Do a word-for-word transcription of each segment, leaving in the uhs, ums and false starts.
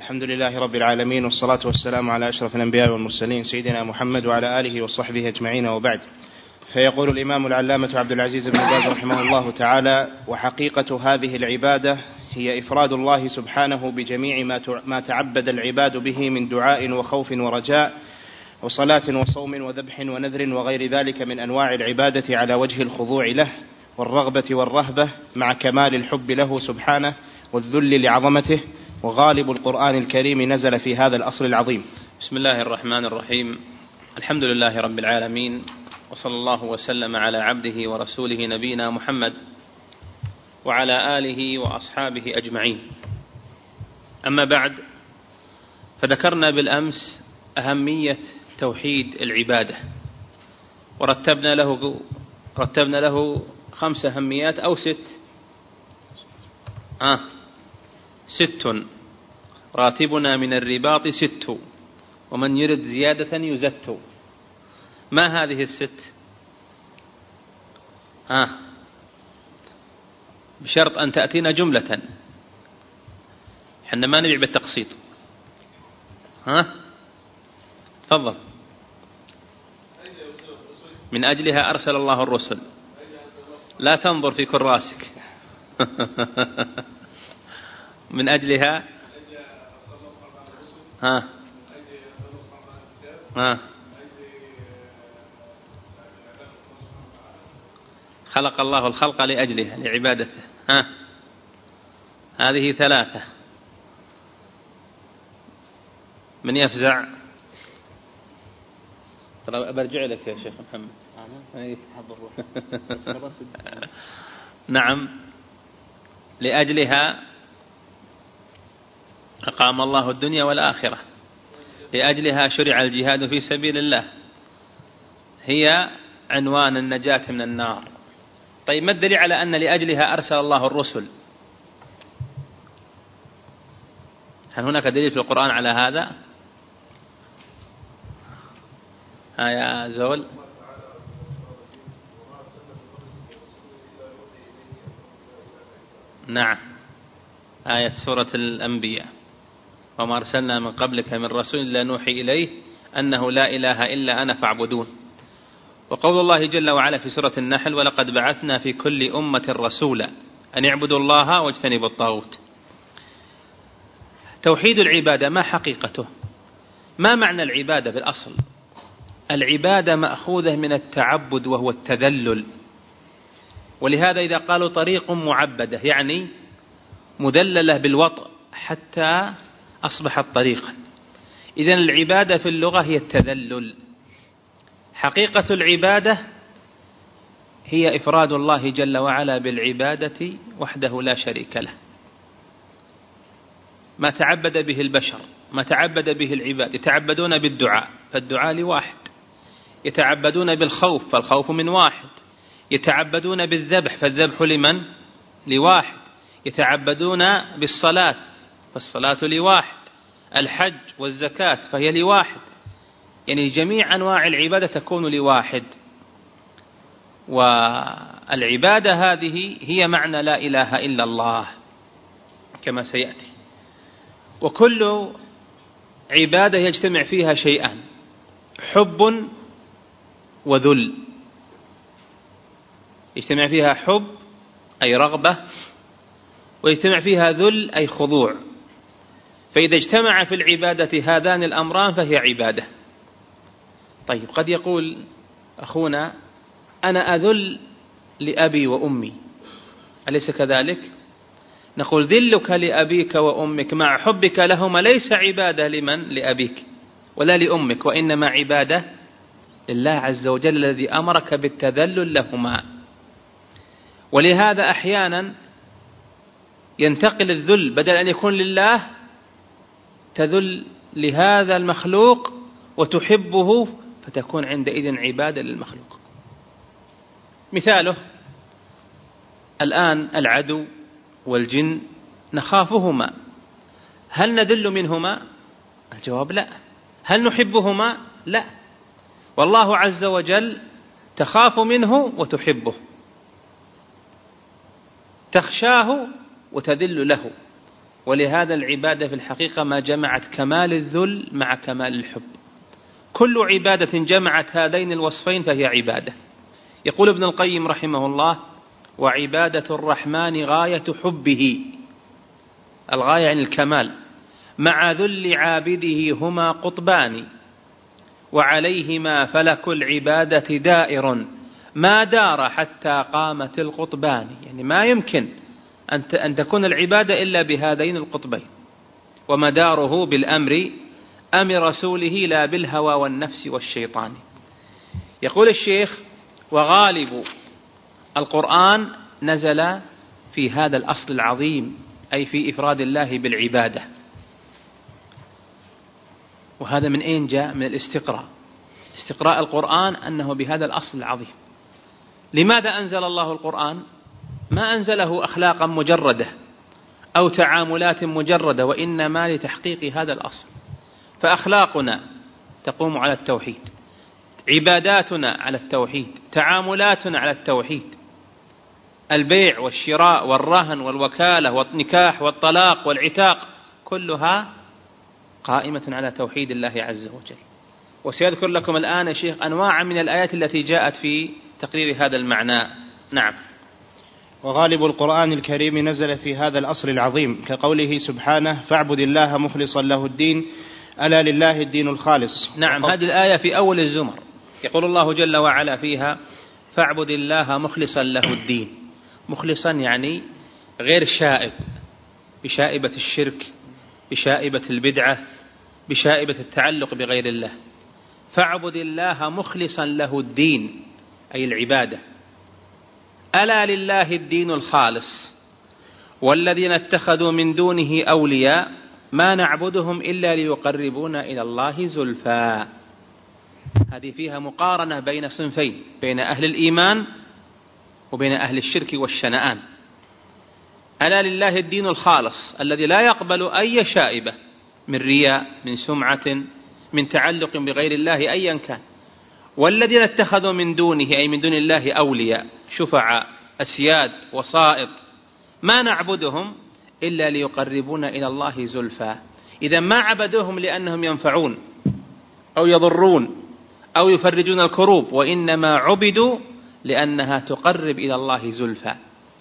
الحمد لله رب العالمين، والصلاة والسلام على أشرف الأنبياء والمرسلين سيدنا محمد وعلى آله وصحبه أجمعين، وبعد. فيقول الإمام العلامة عبد العزيز بن باز رحمه الله تعالى: وحقيقة هذه العبادة هي إفراد الله سبحانه بجميع ما تعبد العباد به من دعاء وخوف ورجاء وصلاة وصوم وذبح ونذر وغير ذلك من أنواع العبادة على وجه الخضوع له والرغبة والرهبة، مع كمال الحب له سبحانه والذل لعظمته. وغالب القرآن الكريم نزل في هذا الأصل العظيم. بسم الله الرحمن الرحيم. الحمد لله رب العالمين، وصلى الله وسلم على عبده ورسوله نبينا محمد وعلى آله وأصحابه أجمعين. أما بعد، فذكرنا بالأمس أهمية توحيد العبادة، ورتبنا له رتبنا له خمس أهميات أو ست آه ست راتبنا من الرباط ست، ومن يرد زيادة يزت. ما هذه الست؟ آه بشرط أن تأتينا جملة، حنا ما نبيع بالتقسيط. ها تفضل. من أجلها أرسل الله الرسل. لا تنظر في كراسك. من أجلها ها ها خلق الله الخلق لأجلها، لعبادته. ها هذه ثلاثة. من يفزع؟ ترى برجع لك يا شيخ محمد. نعم، لأجلها أقام الله الدنيا والآخرة، لأجلها شرع الجهاد في سبيل الله، هي عنوان النجاة من النار. طيب، ما الدليل على أن لأجلها أرسل الله الرسل؟ هل هناك دليل في القرآن على هذا؟ ها يا زول. نعم، آية سورة الأنبياء: وما أرسلنا من قبلك من رسول إلا نوحي إليه أنه لا إله إلا أنا فاعبدون. وقول الله جل وعلا في سورة النحل: ولقد بعثنا في كل أمة رسولا أن اعبدوا الله واجتنبوا الطاغوت. توحيد العبادة ما حقيقته؟ ما معنى العبادة بالأصل؟ العبادة مأخوذة من التعبد وهو التذلل، ولهذا إذا قالوا طريق معبدة يعني مدللة بالوطء حتى أصبحت طريقا. إذن العبادة في اللغة هي التذلل. حقيقة العبادة هي إفراد الله جل وعلا بالعبادة وحده لا شريك له. ما تعبد به البشر، ما تعبد به العباد. يتعبدون بالدعاء، فالدعاء لواحد. يتعبدون بالخوف، فالخوف من واحد. يتعبدون بالذبح، فالذبح لمن؟ لواحد. يتعبدون بالصلاة، فالصلاة لواحد. الحج والزكاة فهي لواحد. يعني جميع أنواع العبادة تكون لواحد. والعبادة هذه هي معنى لا إله إلا الله كما سيأتي. وكل عبادة يجتمع فيها شيئان: حب وذل. يجتمع فيها حب أي رغبة، ويجتمع فيها ذل أي خضوع. فإذا اجتمع في العبادة هذان الأمران فهي عبادة. طيب، قد يقول أخونا: أنا أذل لأبي وأمي، أليس كذلك؟ نقول: ذلك لأبيك وأمك مع حبك لهما ليس عبادة لمن؟ لأبيك ولا لأمك، وإنما عبادة لله عز وجل الذي أمرك بالتذلل لهما. ولهذا أحيانا ينتقل الذل، بدل أن يكون لله تذل لهذا المخلوق وتحبه، فتكون عندئذ عبادة للمخلوق. مثاله: الآن العدو والجن نخافهما، هل نذل منهما؟ الجواب لا. هل نحبهما؟ لا. والله عز وجل تخاف منه وتحبه، تخشاه وتذل له. ولهذا العبادة في الحقيقة ما جمعت كمال الذل مع كمال الحب. كل عبادة جمعت هذين الوصفين فهي عبادة. يقول ابن القيم رحمه الله: وعبادة الرحمن غاية حبه، الغاية عن الكمال، مع ذل عابده هما قطبان، وعليهما فلك العبادة دائر ما دار حتى قامت القطبان. يعني ما يمكن أن تكون العبادة إلا بهذين القطبين، ومداره بالأمر أمر رسوله لا بالهوى والنفس والشيطان. يقول الشيخ: وغالب القرآن نزل في هذا الأصل العظيم، أي في إفراد الله بالعبادة. وهذا من أين جاء؟ من الاستقراء، استقراء القرآن أنه بهذا الأصل العظيم. لماذا أنزل الله القرآن؟ ما أنزله أخلاقا مجردة أو تعاملات مجردة، وإنما لتحقيق هذا الأصل. فأخلاقنا تقوم على التوحيد، عباداتنا على التوحيد، تعاملاتنا على التوحيد، البيع والشراء والرهن والوكالة والنكاح والطلاق والعتاق كلها قائمة على توحيد الله عز وجل. وسيذكر لكم الآن الشيخ أنواع من الآيات التي جاءت في تقرير هذا المعنى. نعم. وغالب القرآن الكريم نزل في هذا الأصل العظيم، كقوله سبحانه: فاعبد الله مخلصا له الدين ألا لله الدين الخالص. نعم، هذه الآية في أول الزمر يقول الله جل وعلا فيها: فاعبد الله مخلصا له الدين. مخلصا يعني غير شائب بشائبة الشرك، بشائبة البدعة، بشائبة التعلق بغير الله. فاعبد الله مخلصا له الدين، أي العبادة. ألا لله الدين الخالص والذين اتخذوا من دونه أولياء ما نعبدهم إلا ليقربونا إلى الله زلفى. هذه فيها مقارنة بين صنفين، بين أهل الإيمان وبين أهل الشرك والشنآن. ألا لله الدين الخالص الذي لا يقبل أي شائبة من رياء، من سمعة، من تعلق بغير الله أيا كان. والذين اتخذوا من دونه، أي من دون الله، أولياء، شفعاء، أسياد، وسائط، ما نعبدهم إلا ليقربونا إلى الله زلفى. إذا ما عبدوهم لأنهم ينفعون أو يضرون أو يفرجون الكروب، وإنما عبدوا لأنها تقرب إلى الله زلفى.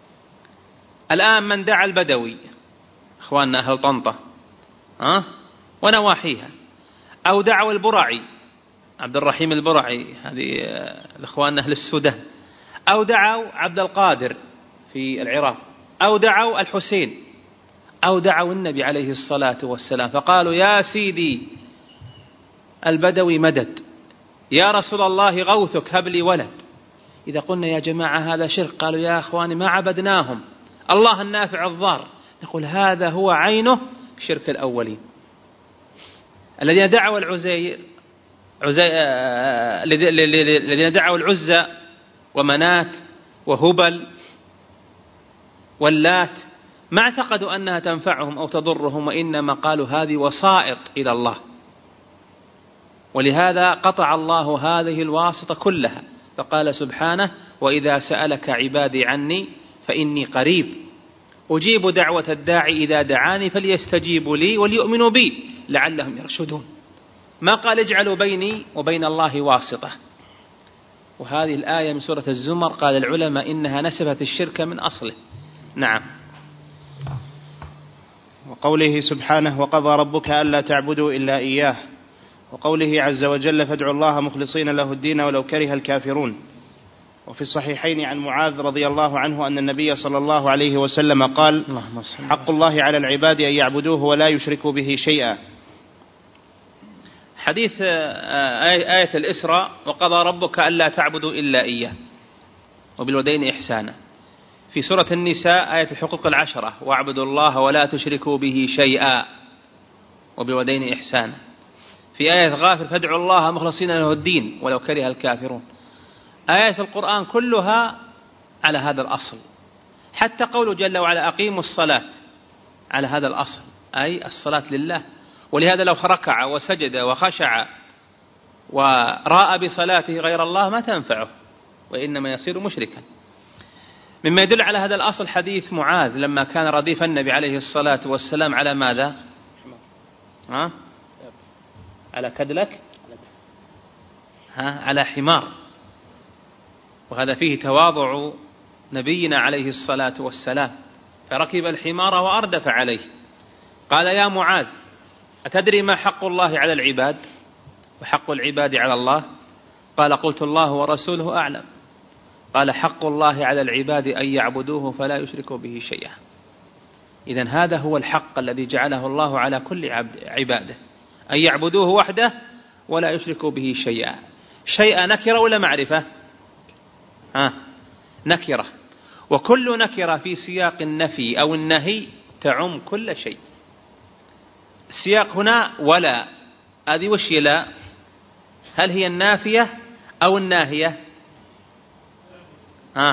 الآن من دعا البدوي، إخواننا أهل طنطا أه؟ ونواحيها، أو دعوا البرعي، عبد الرحيم البرعي، هذه الإخوان أهل السودان، أو دعوا عبد القادر في العراق، أو دعوا الحسين، أو دعوا النبي عليه الصلاة والسلام، فقالوا: يا سيدي البدوي مدد، يا رسول الله غوثك هب لي ولد. إذا قلنا يا جماعة هذا شرك، قالوا: يا أخواني ما عبدناهم، الله النافع الضار. نقول هذا هو عينه شرك الأولين. الذين دعوا العزير عزي... الذين دعوا العزى ومنات وهبل واللات ما اعتقدوا أنها تنفعهم أو تضرهم، وإنما قالوا هذه وسائط إلى الله. ولهذا قطع الله هذه الواسطة كلها، فقال سبحانه: وإذا سألك عبادي عني فإني قريب أجيب دعوة الداعي إذا دعاني فليستجيبوا لي وليؤمنوا بي لعلهم يرشدون. ما قال اجعلوا بيني وبين الله واسطة. وهذه الآية من سورة الزمر قال العلماء إنها نسبت الشرك من أصله. نعم. وقوله سبحانه: وقضى ربك ألا تعبدوا إلا إياه. وقوله عز وجل: فادعوا الله مخلصين له الدين ولو كره الكافرون. وفي الصحيحين عن معاذ رضي الله عنه أن النبي صلى الله عليه وسلم قال: حق الله على العباد أن يعبدوه ولا يشركوا به شيئا. حديث آية الإسراء: وقضى ربك ألا تعبدوا إلا إياه وبالوالدين إحسانا. في سورة النساء آية الحقوق العشرة: واعبدوا الله ولا تشركوا به شيئا وبالوالدين إحسانا. في آية غافر: فادعوا الله مخلصين له الدين ولو كره الكافرون. آيات القرآن كلها على هذا الأصل، حتى قوله جل وعلا: أقيموا الصلاة، على هذا الأصل، أي الصلاة لله. ولهذا لو ركع وسجد وخشع ورأى بصلاته غير الله ما تنفعه، وإنما يصير مشركا. مما يدل على هذا الأصل حديث معاذ لما كان رديف النبي عليه الصلاة والسلام على ماذا؟ ها؟ على كدلك؟ ها؟ على حمار. وهذا فيه تواضع نبينا عليه الصلاة والسلام، فركب الحمار وأردف عليه. قال يا معاذ أتدري ما حق الله على العباد وحق العباد على الله؟ قال قلت الله ورسوله أعلم. قال حق الله على العباد أن يعبدوه فلا يشركوا به شيئا. إذن هذا هو الحق الذي جعله الله على كل عباده، أن يعبدوه وحده ولا يشركوا به شيئا. شيئا نكرة ولا معرفة؟ ها نكرة، وكل نكرة في سياق النفي أو النهي تعم كل شيء. السياق هنا ولا، هذه وش لا؟ هل هي النافية أو الناهية؟ ها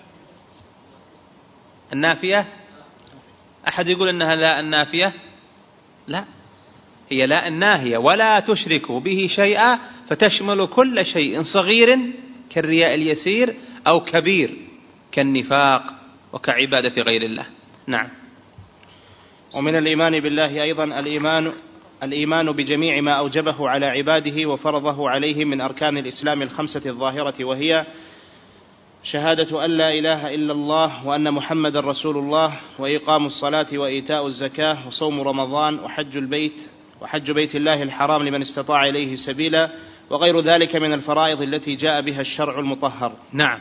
النافية؟ أحد يقول أنها لا النافية؟ لا، هي لا الناهية. ولا تشركوا به شيئا فتشمل كل شيء صغير كالرياء اليسير أو كبير كالنفاق وكعبادة غير الله. نعم. ومن الإيمان بالله أيضا الإيمان الإيمان بجميع ما أوجبه على عباده وفرضه عليهم من أركان الإسلام الخمسة الظاهرة، وهي شهادة أن لا إله إلا الله وأن محمد رسول الله، وإقام الصلاة وإيتاء الزكاة وصوم رمضان وحج البيت وحج بيت الله الحرام لمن استطاع إليه سبيلا، وغير ذلك من الفرائض التي جاء بها الشرع المطهر. نعم.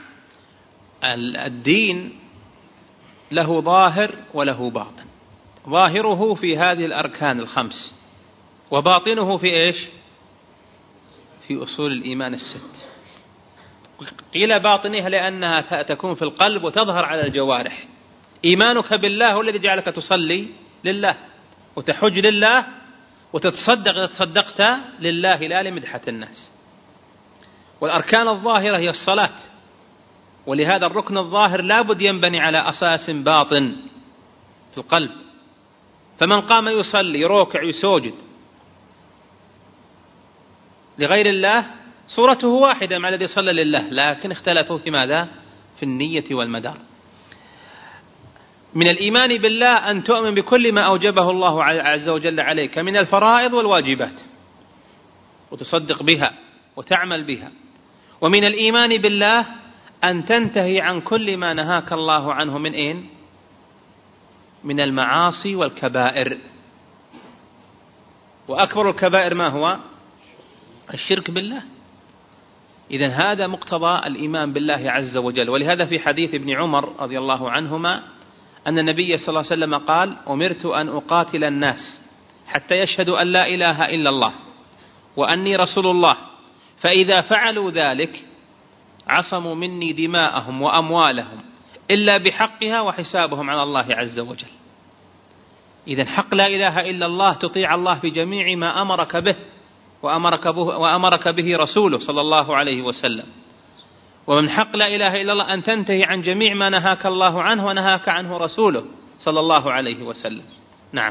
الدين له ظاهر وله باطن. ظاهره في هذه الأركان الخمس، وباطنه في إيش؟ في أصول الإيمان الست. قيل باطنها لأنها تكون في القلب وتظهر على الجوارح. إيمانك بالله هو الذي جعلك تصلي لله وتحج لله وتتصدق إذا تصدقت لله لا لمدحة الناس. والأركان الظاهرة هي الصلاة، ولهذا الركن الظاهر لابد ينبني على أساس باطن في القلب. فمن قام يصلي يروكع يسجد لغير الله صورته واحدة مع الذي صلى لله، لكن اختلفوا في ماذا؟ في النية والمدار. من الإيمان بالله أن تؤمن بكل ما أوجبه الله عز وجل عليك من الفرائض والواجبات وتصدق بها وتعمل بها. ومن الإيمان بالله أن تنتهي عن كل ما نهاك الله عنه من إين؟ من المعاصي والكبائر. وأكبر الكبائر ما هو؟ الشرك بالله. إذن هذا مقتضى الإيمان بالله عز وجل. ولهذا في حديث ابن عمر رضي الله عنهما أن النبي صلى الله عليه وسلم قال أمرت أن أقاتل الناس حتى يشهدوا أن لا إله إلا الله وأني رسول الله، فإذا فعلوا ذلك عصموا مني دماءهم وأموالهم إلا بحقها وحسابهم على الله عز وجل. إذن حق لا إله إلا الله تطيع الله في جميع ما أمرك به وأمرك به, وأمرك به رسوله صلى الله عليه وسلم. ومن حق لا إله إلا الله أن تنتهي عن جميع ما نهاك الله عنه ونهاك عنه رسوله صلى الله عليه وسلم. نعم.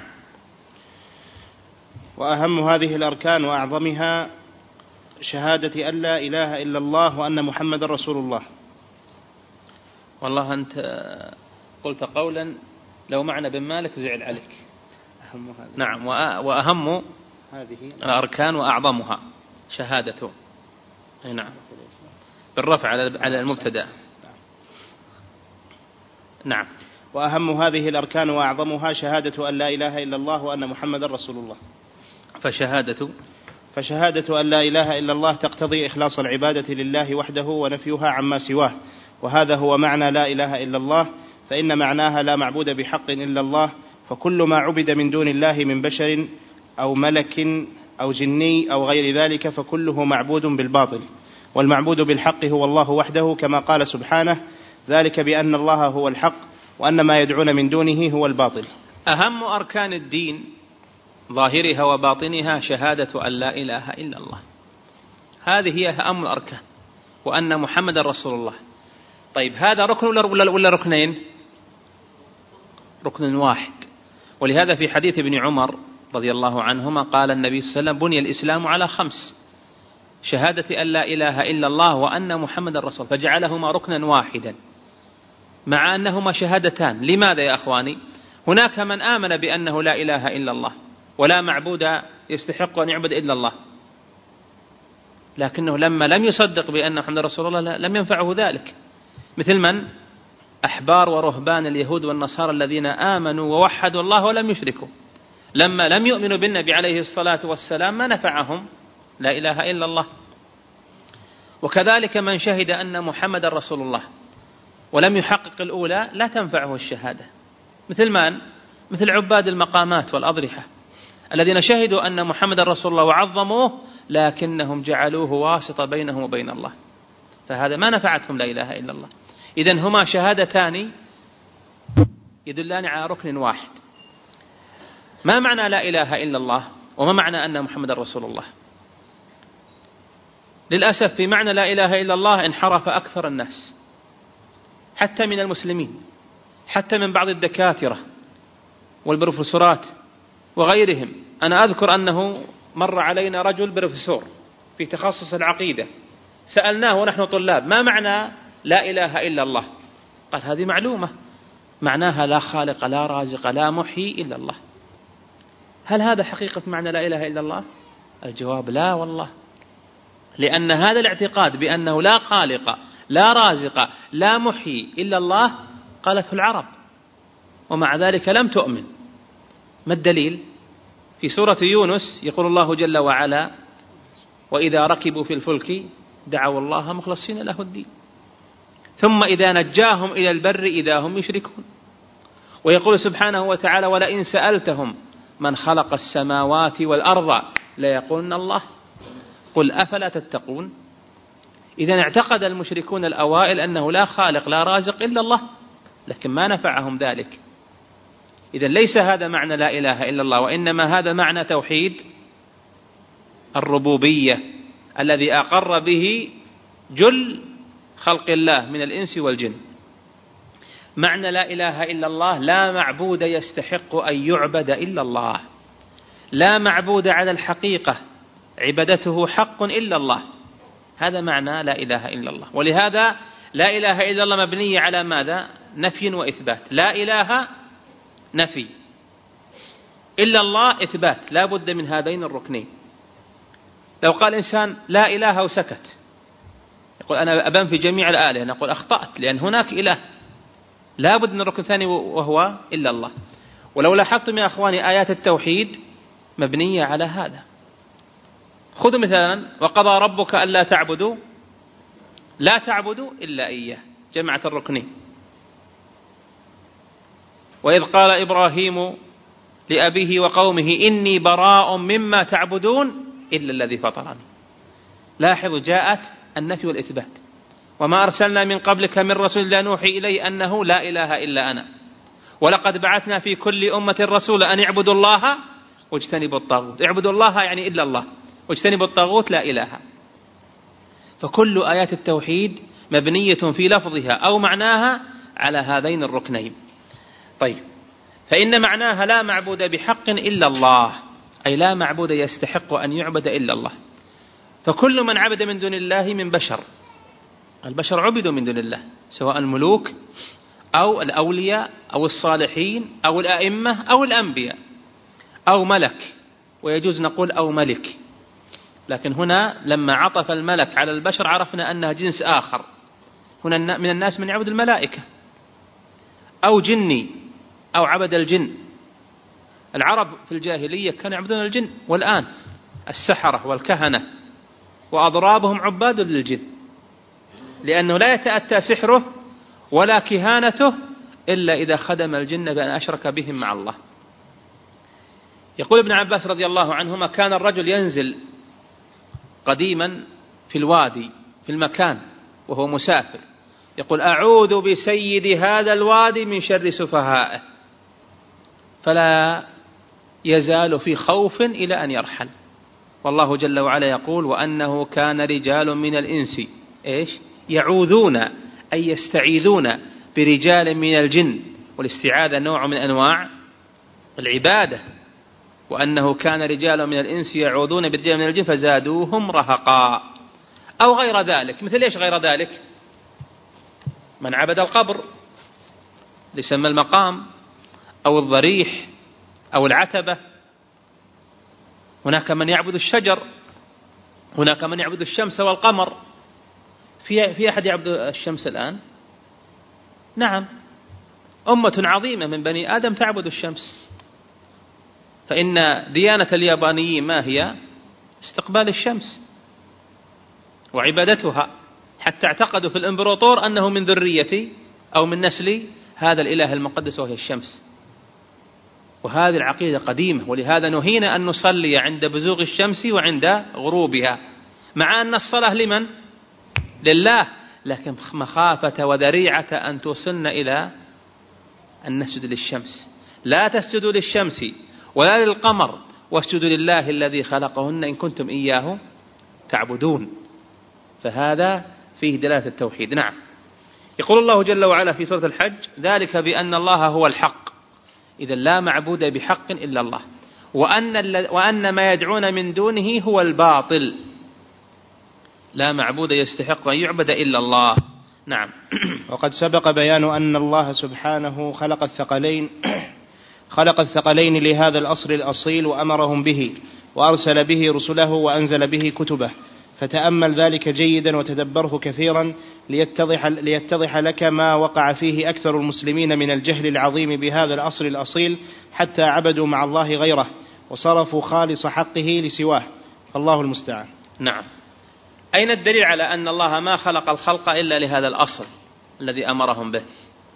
وأهم هذه الأركان وأعظمها شهادة أن لا إله إلا الله وأن محمد رسول الله. والله أنت قلت قولا لو معنى بن مالك زعل عليك. أهم هذه. نعم. وأهم هذه الأركان وأعظمها شهادته. نعم. بالرفع على المبتدأ. نعم. وأهم هذه الأركان وأعظمها شهادة أن لا إله إلا الله وأن محمد رسول الله. فشهادة فشهادة أن لا إله إلا الله تقتضي إخلاص العبادة لله وحده ونفيها عما سواه، وهذا هو معنى لا إله إلا الله، فإن معناها لا معبود بحق إلا الله، فكل ما عبد من دون الله من بشر أو ملك أو جني أو غير ذلك فكله معبود بالباطل، والمعبود بالحق هو الله وحده، كما قال سبحانه ذلك بأن الله هو الحق وأن ما يدعون من دونه هو الباطل. أهم أركان الدين ظاهرها وباطنها شهادة أن لا إله إلا الله، هذه هي أهم الأركان، وأن محمد رسول الله. طيب هذا ركن ولا, ولا ركنين؟ ركن واحد. ولهذا في حديث ابن عمر رضي الله عنهما قال النبي صلى الله عليه وسلم بني الإسلام على خمس: شهادة أن لا إله إلا الله وأن محمد رسول، فجعلهما ركنا واحدا. مع أنهما شهادتان. لماذا يا أخواني؟ هناك من آمن بأنه لا إله إلا الله ولا معبود يستحق أن يعبد إلا الله، لكنه لما لم يصدق بأن محمد رسول الله لم ينفعه ذلك، مثل من؟ أحبار ورهبان اليهود والنصارى الذين آمنوا ووحدوا الله ولم يشركوا، لما لم يؤمنوا بالنبي عليه الصلاة والسلام ما نفعهم لا إله إلا الله. وكذلك من شهد أن محمد رسول الله ولم يحقق الأولى لا تنفعه الشهادة، مثل من؟ مثل عباد المقامات والأضرحة الذين شهدوا أن محمد رسول الله وعظموه لكنهم جعلوه واسطة بينهم وبين الله، فهذا ما نفعتهم لا إله إلا الله. إذن هما شهادتان يدلان على ركن واحد. ما معنى لا إله إلا الله وما معنى أن محمد رسول الله؟ للأسف في معنى لا إله إلا الله انحرف أكثر الناس، حتى من المسلمين، حتى من بعض الدكاترة والبروفيسورات وغيرهم. أنا أذكر أنه مر علينا رجل بروفيسور في تخصص العقيدة، سألناه ونحن طلاب ما معنى لا إله إلا الله؟ قال هذه معلومة، معناها لا خالق لا رازق لا محيي إلا الله. هل هذا حقيقة معنى لا إله إلا الله؟ الجواب لا والله، لأن هذا الاعتقاد بأنه لا خالق لا رازق لا محيي إلا الله قالته العرب، ومع ذلك لم تؤمن. ما الدليل؟ في سورة يونس يقول الله جل وعلا: وإذا ركبوا في الفلك دعوا الله مخلصين له الدين ثم إذا نجاهم إلى البر إذا هم يشركون. ويقول سبحانه وتعالى: ولئن سألتهم من خلق السماوات والأرض ليقولن الله قل أفلا تتقون. إذا اعتقد المشركون الأوائل أنه لا خالق لا رازق إلا الله، لكن ما نفعهم ذلك. إذا ليس هذا معنى لا إله إلا الله، وإنما هذا معنى توحيد الربوبية الذي أقر به جل خلق الله من الإنس والجن. معنى لا إله إلا الله: لا معبود يستحق أن يعبد إلا الله، لا معبود على الحقيقة عبادته حق إلا الله. هذا معنى لا إله إلا الله. ولهذا لا إله إلا الله مبنية على ماذا؟ نفي وإثبات. لا إله نفي، إلا الله إثبات، لا بد من هذين الركنين. لو قال إنسان لا إله وسكت، يقول أنا أبان في جميع الآلهة، نقول أخطأت، لأن هناك إله، لا بد من الركن الثاني وهو إلا الله. ولو لاحظتم يا أخواني آيات التوحيد مبنية على هذا. خذوا مثلا: وقضى ربك ألا تعبدوا لا تعبدوا إلا إياه، جمعت الركنين. وإذ قال إبراهيم لأبيه وقومه إني براء مما تعبدون إلا الذي فطرني. لاحظوا جاءت النفي والإثبات: وما أرسلنا من قبلك من رسول لا نوحي إليه أنه لا إله إلا أنا ولقد بعثنا في كل أمة رسولا أن اعبدوا الله واجتنبوا الطاغوت. اعبدوا الله يعني إلا الله، واجتنبوا الطاغوت لا إله. فكل آيات التوحيد مبنية في لفظها أو معناها على هذين الركنين. طيب، فإن معناها لا معبود بحق إلا الله، أي لا معبود يستحق أن يعبد إلا الله. فكل من عبد من دون الله من بشر، البشر عبدوا من دون الله، سواء الملوك أو الأولياء أو الصالحين أو الأئمة أو الأنبياء أو ملك، ويجوز نقول أو ملك، لكن هنا لما عطف الملك على البشر عرفنا أنها جنس آخر. هنا من الناس من يعبد الملائكة، أو جني أو عبد الجن. العرب في الجاهلية كانوا يعبدون الجن، والآن السحرة والكهنة وأضرابهم عباد للجن، لأنه لا يتأتى سحره ولا كهانته إلا إذا خدم الجن بأن أشرك بهم مع الله. يقول ابن عباس رضي الله عنهما: كان الرجل ينزل قديما في الوادي في المكان وهو مسافر، يقول: أعوذ بسيد هذا الوادي من شر سفهائه، فلا يزال في خوف إلى أن يرحل. والله جل وعلا يقول: وأنه كان رجال من الإنس إيش يعوذون أي يستعيذون برجال من الجن، والاستعاذة نوع من أنواع العبادة. وأنه كان رجال من الإنس يعوذون برجال من الجن فزادوهم رهقا، أو غير ذلك. مثل إيش غير ذلك؟ من عبد القبر يسمى المقام أو الضريح أو العتبة. هناك من يعبد الشجر، هناك من يعبد الشمس والقمر. في في أحد يعبد الشمس الآن؟ نعم، أمة عظيمة من بني آدم تعبد الشمس. فإن ديانة اليابانيين ما هي؟ استقبال الشمس وعبادتها، حتى اعتقدوا في الإمبراطور أنه من ذريتي أو من نسلي هذا الإله المقدس وهي الشمس. وهذه العقيدة قديمة، ولهذا نهينا أن نصلي عند بزوغ الشمس وعند غروبها، مع أن الصلاة لمن؟ لله، لكن مخافة وذريعة أن توصلنا إلى أن نسجد للشمس. لا تسجدوا للشمس ولا للقمر واسجدوا لله الذي خلقهن إن كنتم إياه تعبدون. فهذا فيه دلالة التوحيد. نعم. يقول الله جل وعلا في سورة الحج: ذلك بأن الله هو الحق، إذا لا معبود بحق إلا الله، وأن, وأن ما يدعون من دونه هو الباطل، لا معبود يستحق أن يعبد إلا الله. نعم. وقد سبق بيان أن الله سبحانه خلق الثقلين خلق الثقلين لهذا الأصل الأصيل وأمرهم به، وأرسل به رسله وأنزل به كتبه. فتأمل ذلك جيدا وتدبره كثيرا ليتضح, ليتضح لك ما وقع فيه أكثر المسلمين من الجهل العظيم بهذا الأصل الأصيل، حتى عبدوا مع الله غيره وصرفوا خالص حقه لسواه، فالله المستعان. نعم. أين الدليل على أن الله ما خلق الخلق إلا لهذا الأصل الذي أمرهم به؟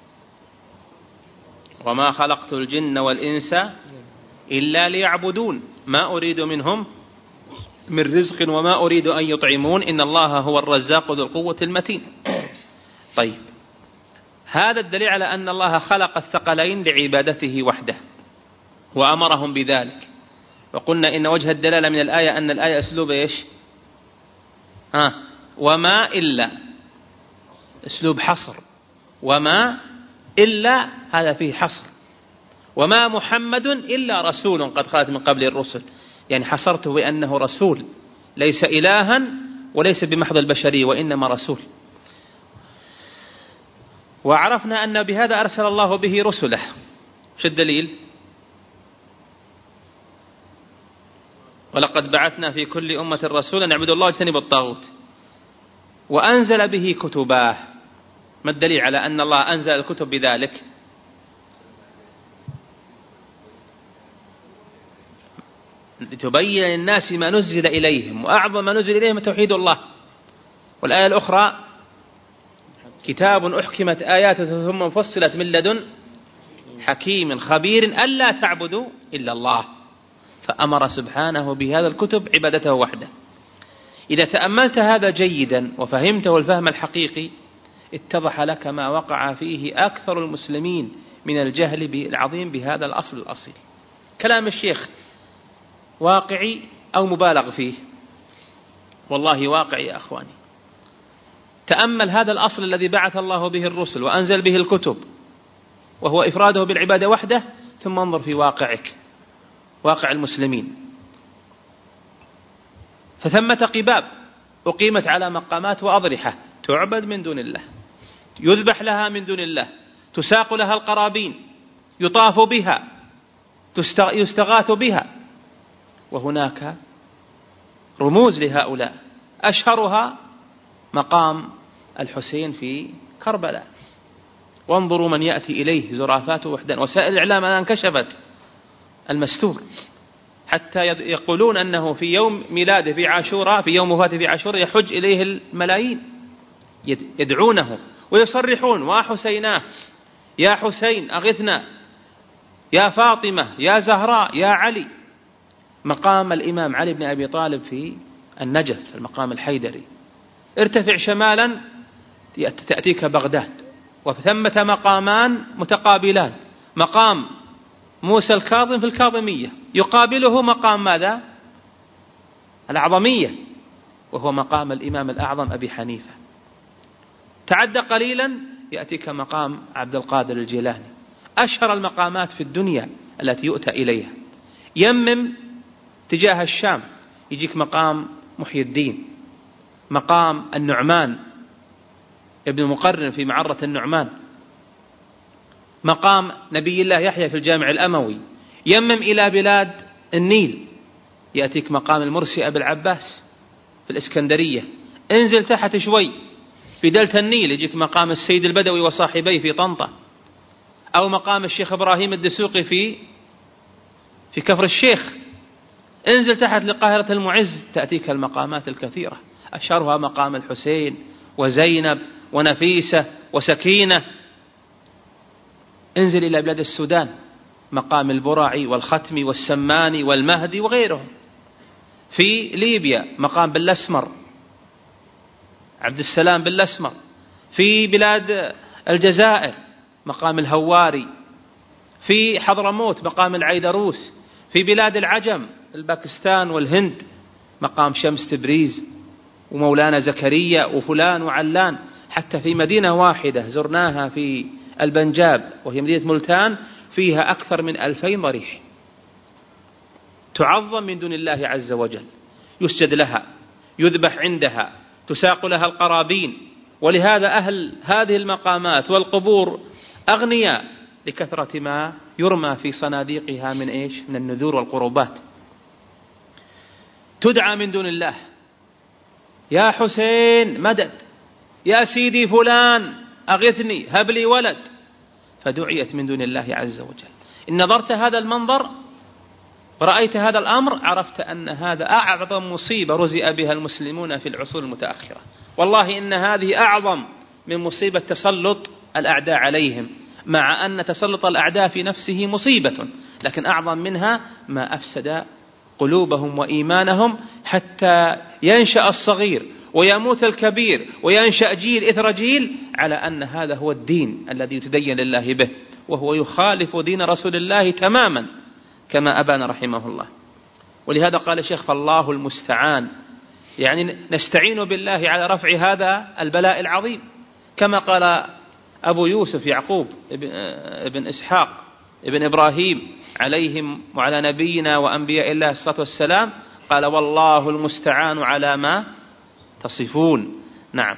وما خلقت الجن والإنس إلا ليعبدون ما أريد منهم من رزق وما أريد أن يطعمون إن الله هو الرزاق ذو القوة المتين. طيب، هذا الدليل على أن الله خلق الثقلين لعبادته وحده وأمرهم بذلك. وقلنا إن وجه الدلالة من الآية أن الآية أسلوب إيش؟ آه وما إلا، أسلوب حصر. وما إلا هذا فيه حصر. وما محمد إلا رسول قد خلت من قبل الرسل، يعني حصرته بأنه رسول، ليس إلها وليس بمحض البشرية، وإنما رسول. وعرفنا أن بهذا أرسل الله به رسله. شو الدليل؟ ولقد بعثنا في كل أمة رسولا أن اعبدوا الله واجتنبوا الطاغوت، وأنزل به كتباه. ما الدليل على أن الله أنزل الكتب بذلك؟ لتبين للناس ما نزل إليهم، وأعظم ما نزل إليهم توحيد الله. والآية الأخرى: كتاب أحكمت آياته ثم فصلت من لدن حكيم خبير ألا تعبدوا إلا الله. فأمر سبحانه بهذا الكتب عبادته وحده. إذا تأملت هذا جيدا وفهمته الفهم الحقيقي، اتضح لك ما وقع فيه أكثر المسلمين من الجهل العظيم بهذا الأصل الأصيل. كلام الشيخ واقعي أو مبالغ فيه؟ والله واقعي يا أخواني. تأمل هذا الأصل الذي بعث الله به الرسل وأنزل به الكتب، وهو إفراده بالعبادة وحده، ثم انظر في واقعك، واقع المسلمين. فثمة قباب أقيمت على مقامات وأضرحة تعبد من دون الله، يذبح لها من دون الله، تساق لها القرابين، يطاف بها، يستغاث بها. وهناك رموز لهؤلاء، أشهرها مقام الحسين في كربلاء. وانظروا من يأتي إليه زرافاته وحدا. وسائل الإعلام الآن انكشفت المستور، حتى يقولون أنه في يوم ميلاده في عاشوراء، في يوم وفاته في عاشوراء، يحج إليه الملايين يدعونه ويصرحون: وحسيناه، يا حسين أغثنا، يا فاطمة، يا زهراء، يا علي. مقام الإمام علي بن أبي طالب في النجف، المقام الحيدري. ارتفع شمالا تأتيك بغداد، وثمة مقامان متقابلان: مقام موسى الكاظم في الكاظمية، يقابله مقام ماذا؟ الأعظمية، وهو مقام الإمام الأعظم أبي حنيفة. تعدى قليلا يأتيك مقام عبد القادر الجيلاني. أشهر المقامات في الدنيا التي يؤتى إليها. يمم تجاه الشام يجيك مقام محي الدين، مقام النعمان ابن مقرن في معرة النعمان. مقام نبي الله يحيى في الجامع الأموي، يمم إلى بلاد النيل يأتيك مقام المرسي أبي العباس في الإسكندرية، انزل تحت شوي في دلتا النيل يجيك مقام السيد البدوي وصاحبيه في طنطا، أو مقام الشيخ إبراهيم الدسوقي في في كفر الشيخ. انزل تحت لقاهرة المعز تأتيك المقامات الكثيرة، أشهرها مقام الحسين وزينب ونفيسة وسكينة. انزل إلى بلاد السودان مقام البرعي والختمي والسماني والمهدي وغيرهم. في ليبيا مقام بالأسمر عبد السلام بالأسمر. في بلاد الجزائر مقام الهواري. في حضرموت مقام العيدروس. في بلاد العجم الباكستان والهند مقام شمس تبريز ومولانا زكريا وفلان وعلان. حتى في مدينة واحدة زرناها في البنجاب وهي مدينة ملتان فيها أكثر من ألفين ضريح تعظم من دون الله عز وجل، يسجد لها، يذبح عندها، تساق لها القرابين. ولهذا أهل هذه المقامات والقبور أغنياء لكثرة ما يرمى في صناديقها من إيش؟ من النذور والقربات. تدعى من دون الله، يا حسين مدد، يا سيدي فلان أغثني هب لي ولد، فدعيت من دون الله عز وجل. إن نظرت هذا المنظر ورأيت هذا الأمر عرفت أن هذا أعظم مصيبة رزئ بها المسلمون في العصور المتأخرة. والله إن هذه أعظم من مصيبة تسلط الأعداء عليهم، مع أن تسلط الأعداء في نفسه مصيبة، لكن أعظم منها ما أفسد قلوبهم وإيمانهم حتى ينشأ الصغير ويموت الكبير وينشأ جيل إثر جيل على أن هذا هو الدين الذي يتدين لله به، وهو يخالف دين رسول الله تماما كما أبان رحمه الله. ولهذا قال الشيخ فالله المستعان، يعني نستعين بالله على رفع هذا البلاء العظيم، كما قال أبو يوسف يعقوب ابن إسحاق ابن إبراهيم عليهم وعلى نبينا وأنبياء الله الصلاة والسلام، قال والله المستعان على ما تصفون. نعم.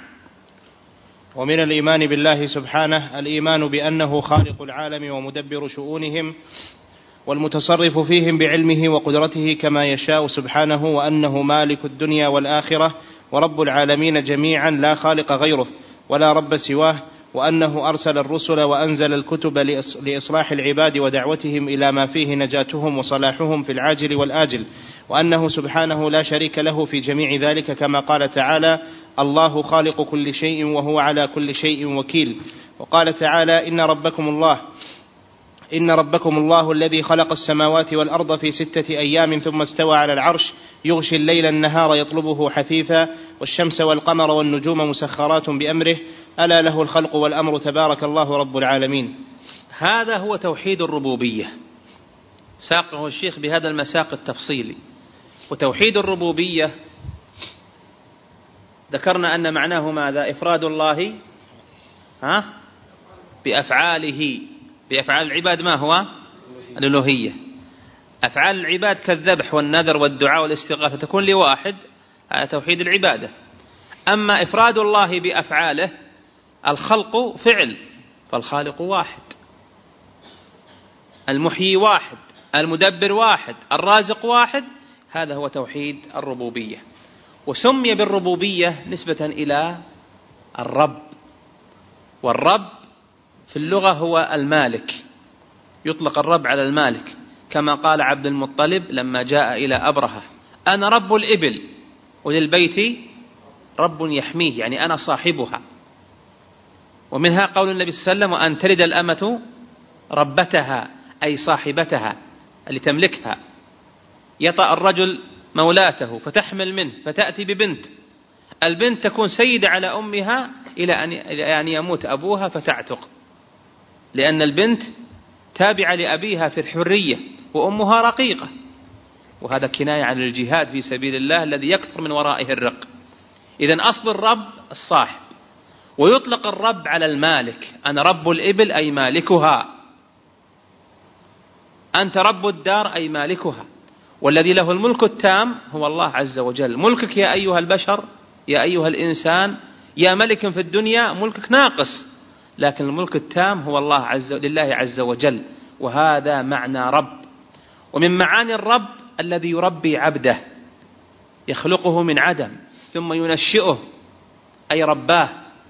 ومن الإيمان بالله سبحانه الإيمان بأنه خالق العالم ومدبر شؤونهم والمتصرف فيهم بعلمه وقدرته كما يشاء سبحانه، وأنه مالك الدنيا والآخرة ورب العالمين جميعا لا خالق غيره ولا رب سواه، وأنه أرسل الرسل وأنزل الكتب لإصلاح العباد ودعوتهم إلى ما فيه نجاتهم وصلاحهم في العاجل والآجل، وأنه سبحانه لا شريك له في جميع ذلك كما قال تعالى الله خالق كل شيء وهو على كل شيء وكيل. وقال تعالى إن ربكم الله إن ربكم الله الذي خلق السماوات والأرض في ستة أيام ثم استوى على العرش يغشي الليل النهار يطلبه حثيثا والشمس والقمر والنجوم مسخرات بأمره ألا له الخلق والأمر تبارك الله رب العالمين. هذا هو توحيد الربوبية، ساقه الشيخ بهذا المساق التفصيلي. وتوحيد الربوبية ذكرنا أن معناه ماذا؟ إفراد الله ها بأفعاله، بأفعال العباد ما هو؟ الألوهية. أفعال العباد كالذبح والنذر والدعاء والاستغاثة تكون لواحد، هذا توحيد العبادة. أما إفراد الله بأفعاله الخلق فعل، فالخالق واحد، المحيي واحد، المدبر واحد، الرازق واحد، هذا هو توحيد الربوبية. وسمي بالربوبية نسبة إلى الرب، والرب في اللغة هو المالك، يطلق الرب على المالك، كما قال عبد المطلب لما جاء إلى أبرهة أنا رب الإبل وللبيت رب يحميه، يعني أنا صاحبها. ومنها قول النبي صلى الله عليه وسلم وأن تلد الأمة ربتها، أي صاحبتها اللي تملكها. يطأ الرجل مولاته فتحمل منه فتأتي ببنت، البنت تكون سيدة على أمها إلى أن يموت أبوها فتعتق، لأن البنت تابعة لأبيها في الحرية وأمها رقيقة. وهذا كناية عن الجهاد في سبيل الله الذي يكثر من ورائه الرق. إذن أصل الرب الصاحب، ويطلق الرب على المالك، أنا رب الإبل أي مالكها، أنت رب الدار أي مالكها. والذي له الملك التام هو الله عز وجل. ملكك يا أيها البشر، يا أيها الإنسان، يا ملك في الدنيا، ملكك ناقص، لكن الملك التام هو الله عز لله عز وجل، وهذا معنى رب. ومن معاني الرب الذي يربي عبده، يخلقه من عدم ثم ينشئه، أي رباه.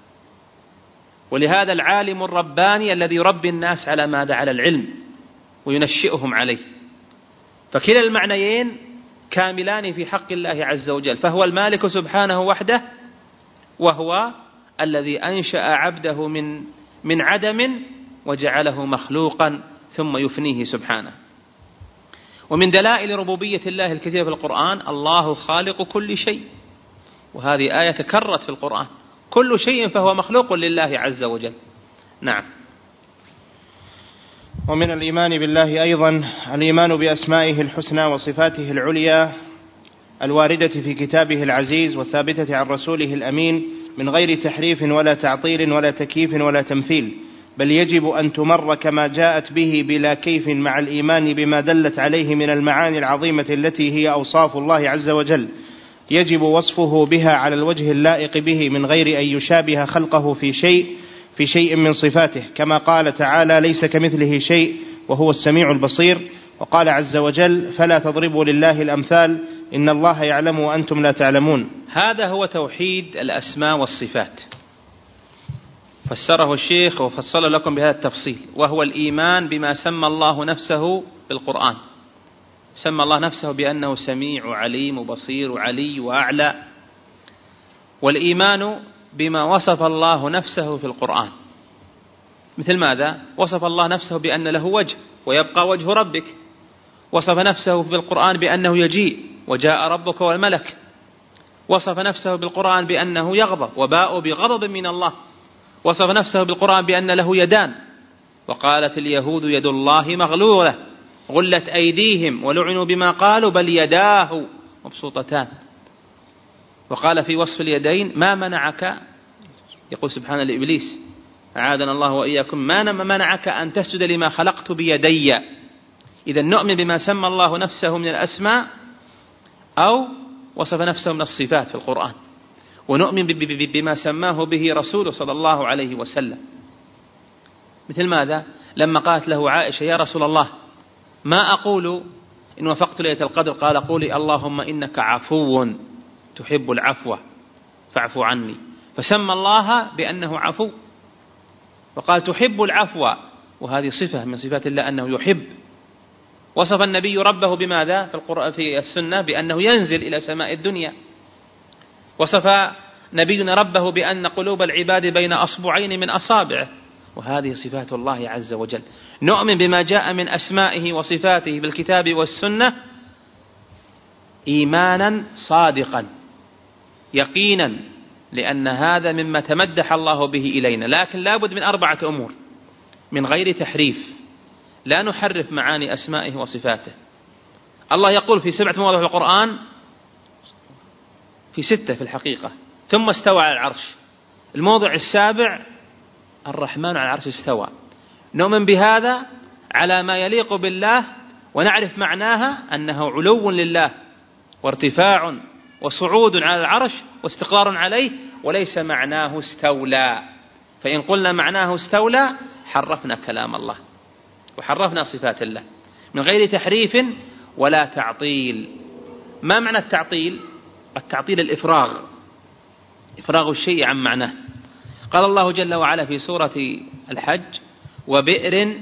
ولهذا العالم الرباني الذي يربي الناس على ماذا؟ على العلم، وينشئهم عليه. فكلا المعنيين كاملان في حق الله عز وجل، فهو المالك سبحانه وحده، وهو الذي أنشأ عبده من من عدم وجعله مخلوقا ثم يفنيه سبحانه. ومن دلائل ربوبية الله الكثيرة في القرآن الله خالق كل شيء، وهذه آية تكررت في القرآن، كل شيء فهو مخلوق لله عز وجل. نعم. ومن الإيمان بالله أيضا الإيمان بأسمائه الحسنى وصفاته العليا الواردة في كتابه العزيز والثابتة عن رسوله الأمين من غير تحريف ولا تعطيل ولا تكييف ولا تمثيل، بل يجب أن تمر كما جاءت به بلا كيف، مع الإيمان بما دلت عليه من المعاني العظيمة التي هي أوصاف الله عز وجل، يجب وصفه بها على الوجه اللائق به من غير أن يشابه خلقه في شيء في شيء من صفاته، كما قال تعالى: ليس كمثله شيء وهو السميع البصير. وقال عز وجل: فلا تضربوا لله الأمثال إن الله يعلم وأنتم لا تعلمون. هذا هو توحيد الأسماء والصفات، فسره الشيخ وفصل لكم بهذا التفصيل، وهو الإيمان بما سمى الله نفسه بالقرآن. سمى الله نفسه بأنه سميع وعليم وبصير وعلي وأعلى، والإيمان بما وصف الله نفسه في القرآن، مثل ماذا؟ وصف الله نفسه بأن له وجه ويبقى وجه ربك، وصف نفسه في القرآن بأنه يجيء وجاء ربك والملك، وصف نفسه بالقرآن بأنه يغضب وباء بغضب من الله، وصف نفسه بالقرآن بأن له يدان، وقالت اليهود يد الله مغلولة غلت أيديهم ولعنوا بما قالوا بل يداه مبسوطتان. وقال في وصف اليدين: ما منعك، يقول سبحانه لإبليس أعاذنا الله وإياكم، ما منعك أن تسجد لما خلقت بيدي. إذا نؤمن بما سمى الله نفسه من الأسماء أو وصف نفسه من الصفات في القرآن، ونؤمن بما سماه به رسوله صلى الله عليه وسلم. مثل ماذا؟ لما قالت له عائشة: يا رسول الله ما أقول إن وفقت ليلة القدر؟ قال: قولي اللهم إنك عفو تحب العفو فاعف عني. فسمى الله بأنه عفو، وقال تحب العفو، وهذه صفة من صفات الله أنه يحب. وصف النبي ربه بماذا في القرآن في السنة؟ بأنه ينزل إلى سماء الدنيا. وصف نبينا ربه بأن قلوب العباد بين أصبعين من أصابعه، وهذه صفات الله عز وجل. نؤمن بما جاء من أسمائه وصفاته بالكتاب والسنة إيمانا صادقا يقينا، لأن هذا مما تمدح الله به إلينا. لكن لابد من أربعة أمور من غير تحريف، لا نحرف معاني أسمائه وصفاته. الله يقول في سبعة مواضع في القرآن، في ستة في الحقيقة، ثم استوى على العرش. الموضع السابع الرحمن على العرش استوى. نؤمن بهذا على ما يليق بالله، ونعرف معناها أنه علو لله وارتفاع وصعود على العرش واستقرار عليه، وليس معناه استولى. فإن قلنا معناه استولى حرفنا كلام الله وحرفنا صفات الله من غير تحريف ولا تعطيل. ما معنى التعطيل؟ التعطيل الإفراغ، إفراغ الشيء عن معناه. قال الله جل وعلا في سورة الحج: وبئر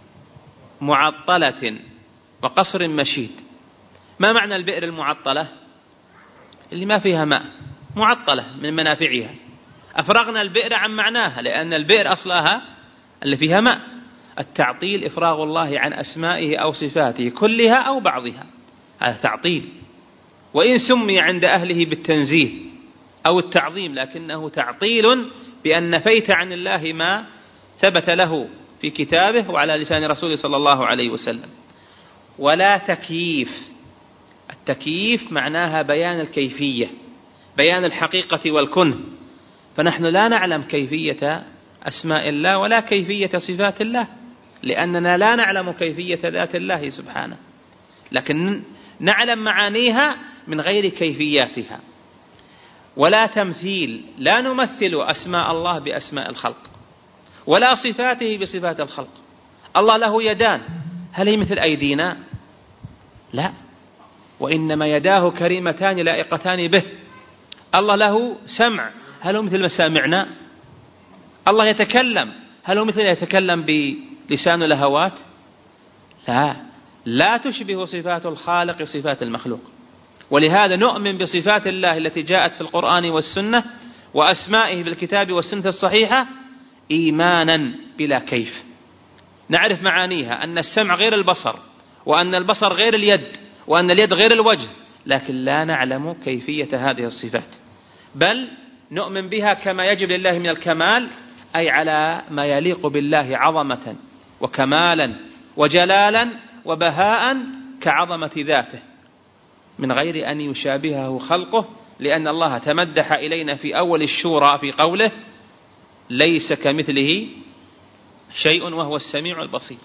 معطلة وقصر مشيد. ما معنى البئر المعطلة؟ اللي ما فيها ماء، معطلة من منافعها. أفرغنا البئر عن معناها، لأن البئر أصلها اللي فيها ماء. التعطيل إفراغ الله عن أسمائه أو صفاته كلها أو بعضها، هذا تعطيل. وإن سمي عند أهله بالتنزيه أو التعظيم، لكنه تعطيل بأن نفيت عن الله ما ثبت له في كتابه وعلى لسان رسوله صلى الله عليه وسلم. ولا تكييف. التكييف معناها بيان الكيفية، بيان الحقيقة والكنه، فنحن لا نعلم كيفية أسماء الله ولا كيفية صفات الله، لأننا لا نعلم كيفية ذات الله سبحانه، لكن نعلم معانيها من غير كيفياتها. ولا تمثيل، لا نمثل أسماء الله بأسماء الخلق، ولا صفاته بصفات الخلق. الله له يدان، هل هي مثل أيدينا؟ لا، وإنما يداه كريمتان لائقتان به. الله له سمع، هل هو مثل مسامعنا؟ الله يتكلم، هل هو مثل يتكلم بلسان الهوات؟ لا، لا تشبه صفات الخالق صفات المخلوق. ولهذا نؤمن بصفات الله التي جاءت في القرآن والسنة وأسمائه بالكتاب والسنة الصحيحة إيمانا بلا كيف. نعرف معانيها، أن السمع غير البصر، وأن البصر غير اليد، وأن اليد غير الوجه، لكن لا نعلم كيفية هذه الصفات، بل نؤمن بها كما يجب لله من الكمال، أي على ما يليق بالله عظمة وكمالا وجلالا وبهاء كعظمة ذاته، من غير أن يشابهه خلقه، لأن الله تمدح إلينا في أول الشورى في قوله ليس كمثله شيء وهو السميع البصير.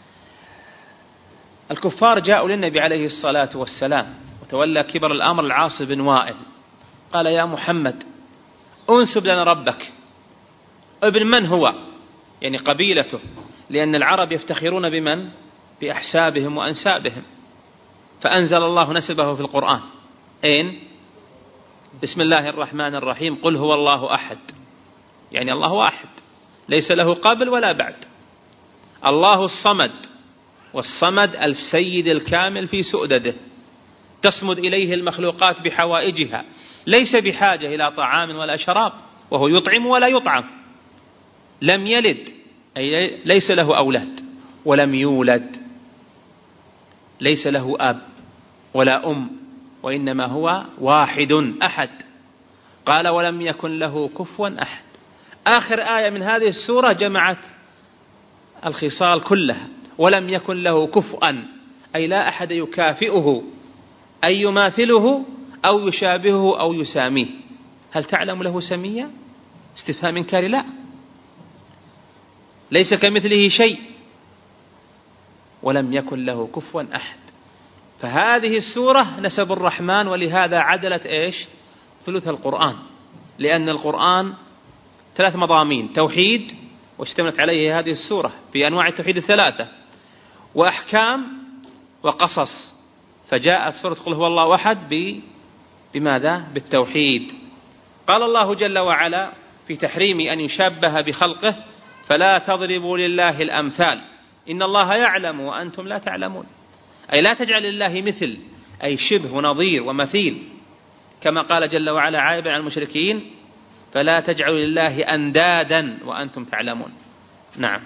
الكفار جاءوا للنبي عليه الصلاة والسلام، وتولى كبر الأمر العاص بن وائل، قال يا محمد أنسب لنا ربك. ابن من هو؟ يعني قبيلته، لأن العرب يفتخرون بمن؟ بأحسابهم وأنسابهم. فأنزل الله نسبه في القرآن، أين؟ بسم الله الرحمن الرحيم، قل هو الله أحد، يعني الله واحد ليس له قبل ولا بعد. الله الصمد، والصمد السيد الكامل في سؤدده، تصمد إليه المخلوقات بحوائجها، ليس بحاجة إلى طعام ولا شراب، وهو يطعم ولا يطعم. لم يلد، أي ليس له أولاد، ولم يولد، ليس له أب ولا أم، وإنما هو واحد أحد. قال ولم يكن له كفوا أحد. آخر آية من هذه السورة جمعت الخصال كلها، ولم يكن له كفوا، أي لا أحد يكافئه أي يماثله أو يشابهه أو يساميه. هل تعلم له سميا؟ استفهام إنكاري، لا، ليس كمثله شيء، ولم يكن له كفوا أحد. فهذه السورة نسب الرحمن، ولهذا عدلت إيش؟ ثلث القرآن، لأن القرآن ثلاث مضامين: توحيد، واشتملت عليه هذه السورة في أنواع التوحيد الثلاثة، وأحكام، وقصص. فجاءت سورة قل هو الله أحد بماذا؟ بالتوحيد. قال الله جل وعلا في تحريم أن يشبه بخلقه: فلا تضربوا لله الأمثال إن الله يعلم وأنتم لا تعلمون. أي لا تجعل لله مثل، أي شبه ونظير ومثيل، كما قال جل وعلا عائبا عن المشركين: فلا تجعلوا لله أندادا وأنتم تعلمون. نعم.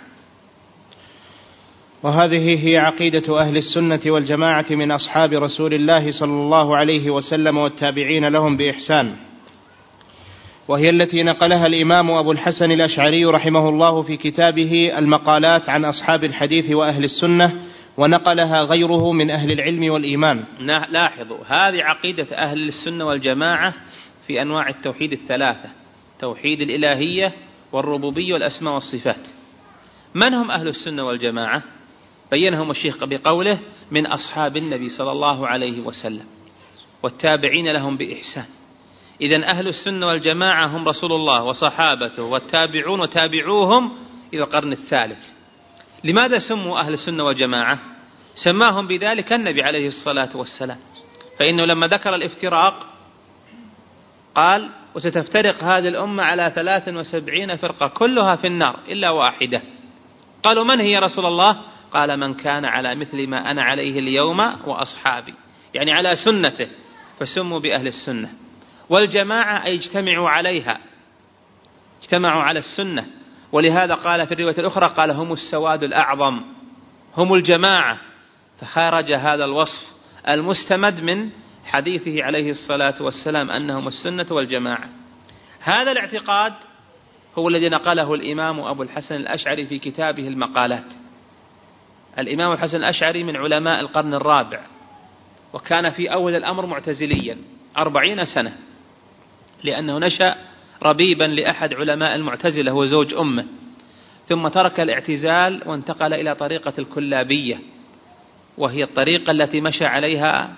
وهذه هي عقيدة أهل السنة والجماعة من أصحاب رسول الله صلى الله عليه وسلم والتابعين لهم بإحسان، وهي التي نقلها الإمام أبو الحسن الأشعري رحمه الله في كتابه المقالات عن أصحاب الحديث وأهل السنة، ونقلها غيره من أهل العلم والإيمان. لاحظوا، هذه عقيدة أهل السنة والجماعة في أنواع التوحيد الثلاثة: توحيد الإلهية والربوبية والأسماء والصفات. من هم أهل السنة والجماعة؟ بينهم الشيخ بقوله: من أصحاب النبي صلى الله عليه وسلم والتابعين لهم بإحسان. إذن أهل السنة والجماعة هم رسول الله وصحابته والتابعون وتابعوهم إلى القرن الثالث. لماذا سموا أهل السنة والجماعة؟ سماهم بذلك النبي عليه الصلاة والسلام، فإنه لما ذكر الافتراق قال: وستفترق هذه الأمة على ثلاث وسبعين فرقة كلها في النار إلا واحدة. قالوا: من هي رسول الله؟ قال: من كان على مثل ما أنا عليه اليوم وأصحابي، يعني على سنته، فسموا بأهل السنة. والجماعة أي اجتمعوا عليها، اجتمعوا على السنة. ولهذا قال في الرواية الأخرى: قال: هم السواد الأعظم، هم الجماعة. فخرج هذا الوصف المستمد من حديثه عليه الصلاة والسلام أنهم السنة والجماعة. هذا الاعتقاد هو الذي نقله الإمام أبو الحسن الأشعري في كتابه المقالات. الإمام الحسن الأشعري من علماء القرن الرابع، وكان في أول الأمر معتزليا أربعين سنة، لأنه نشأ ربيبا لأحد علماء المعتزلة هو زوج أمه، ثم ترك الاعتزال وانتقل إلى طريقة الكلابية، وهي الطريقة التي مشى عليها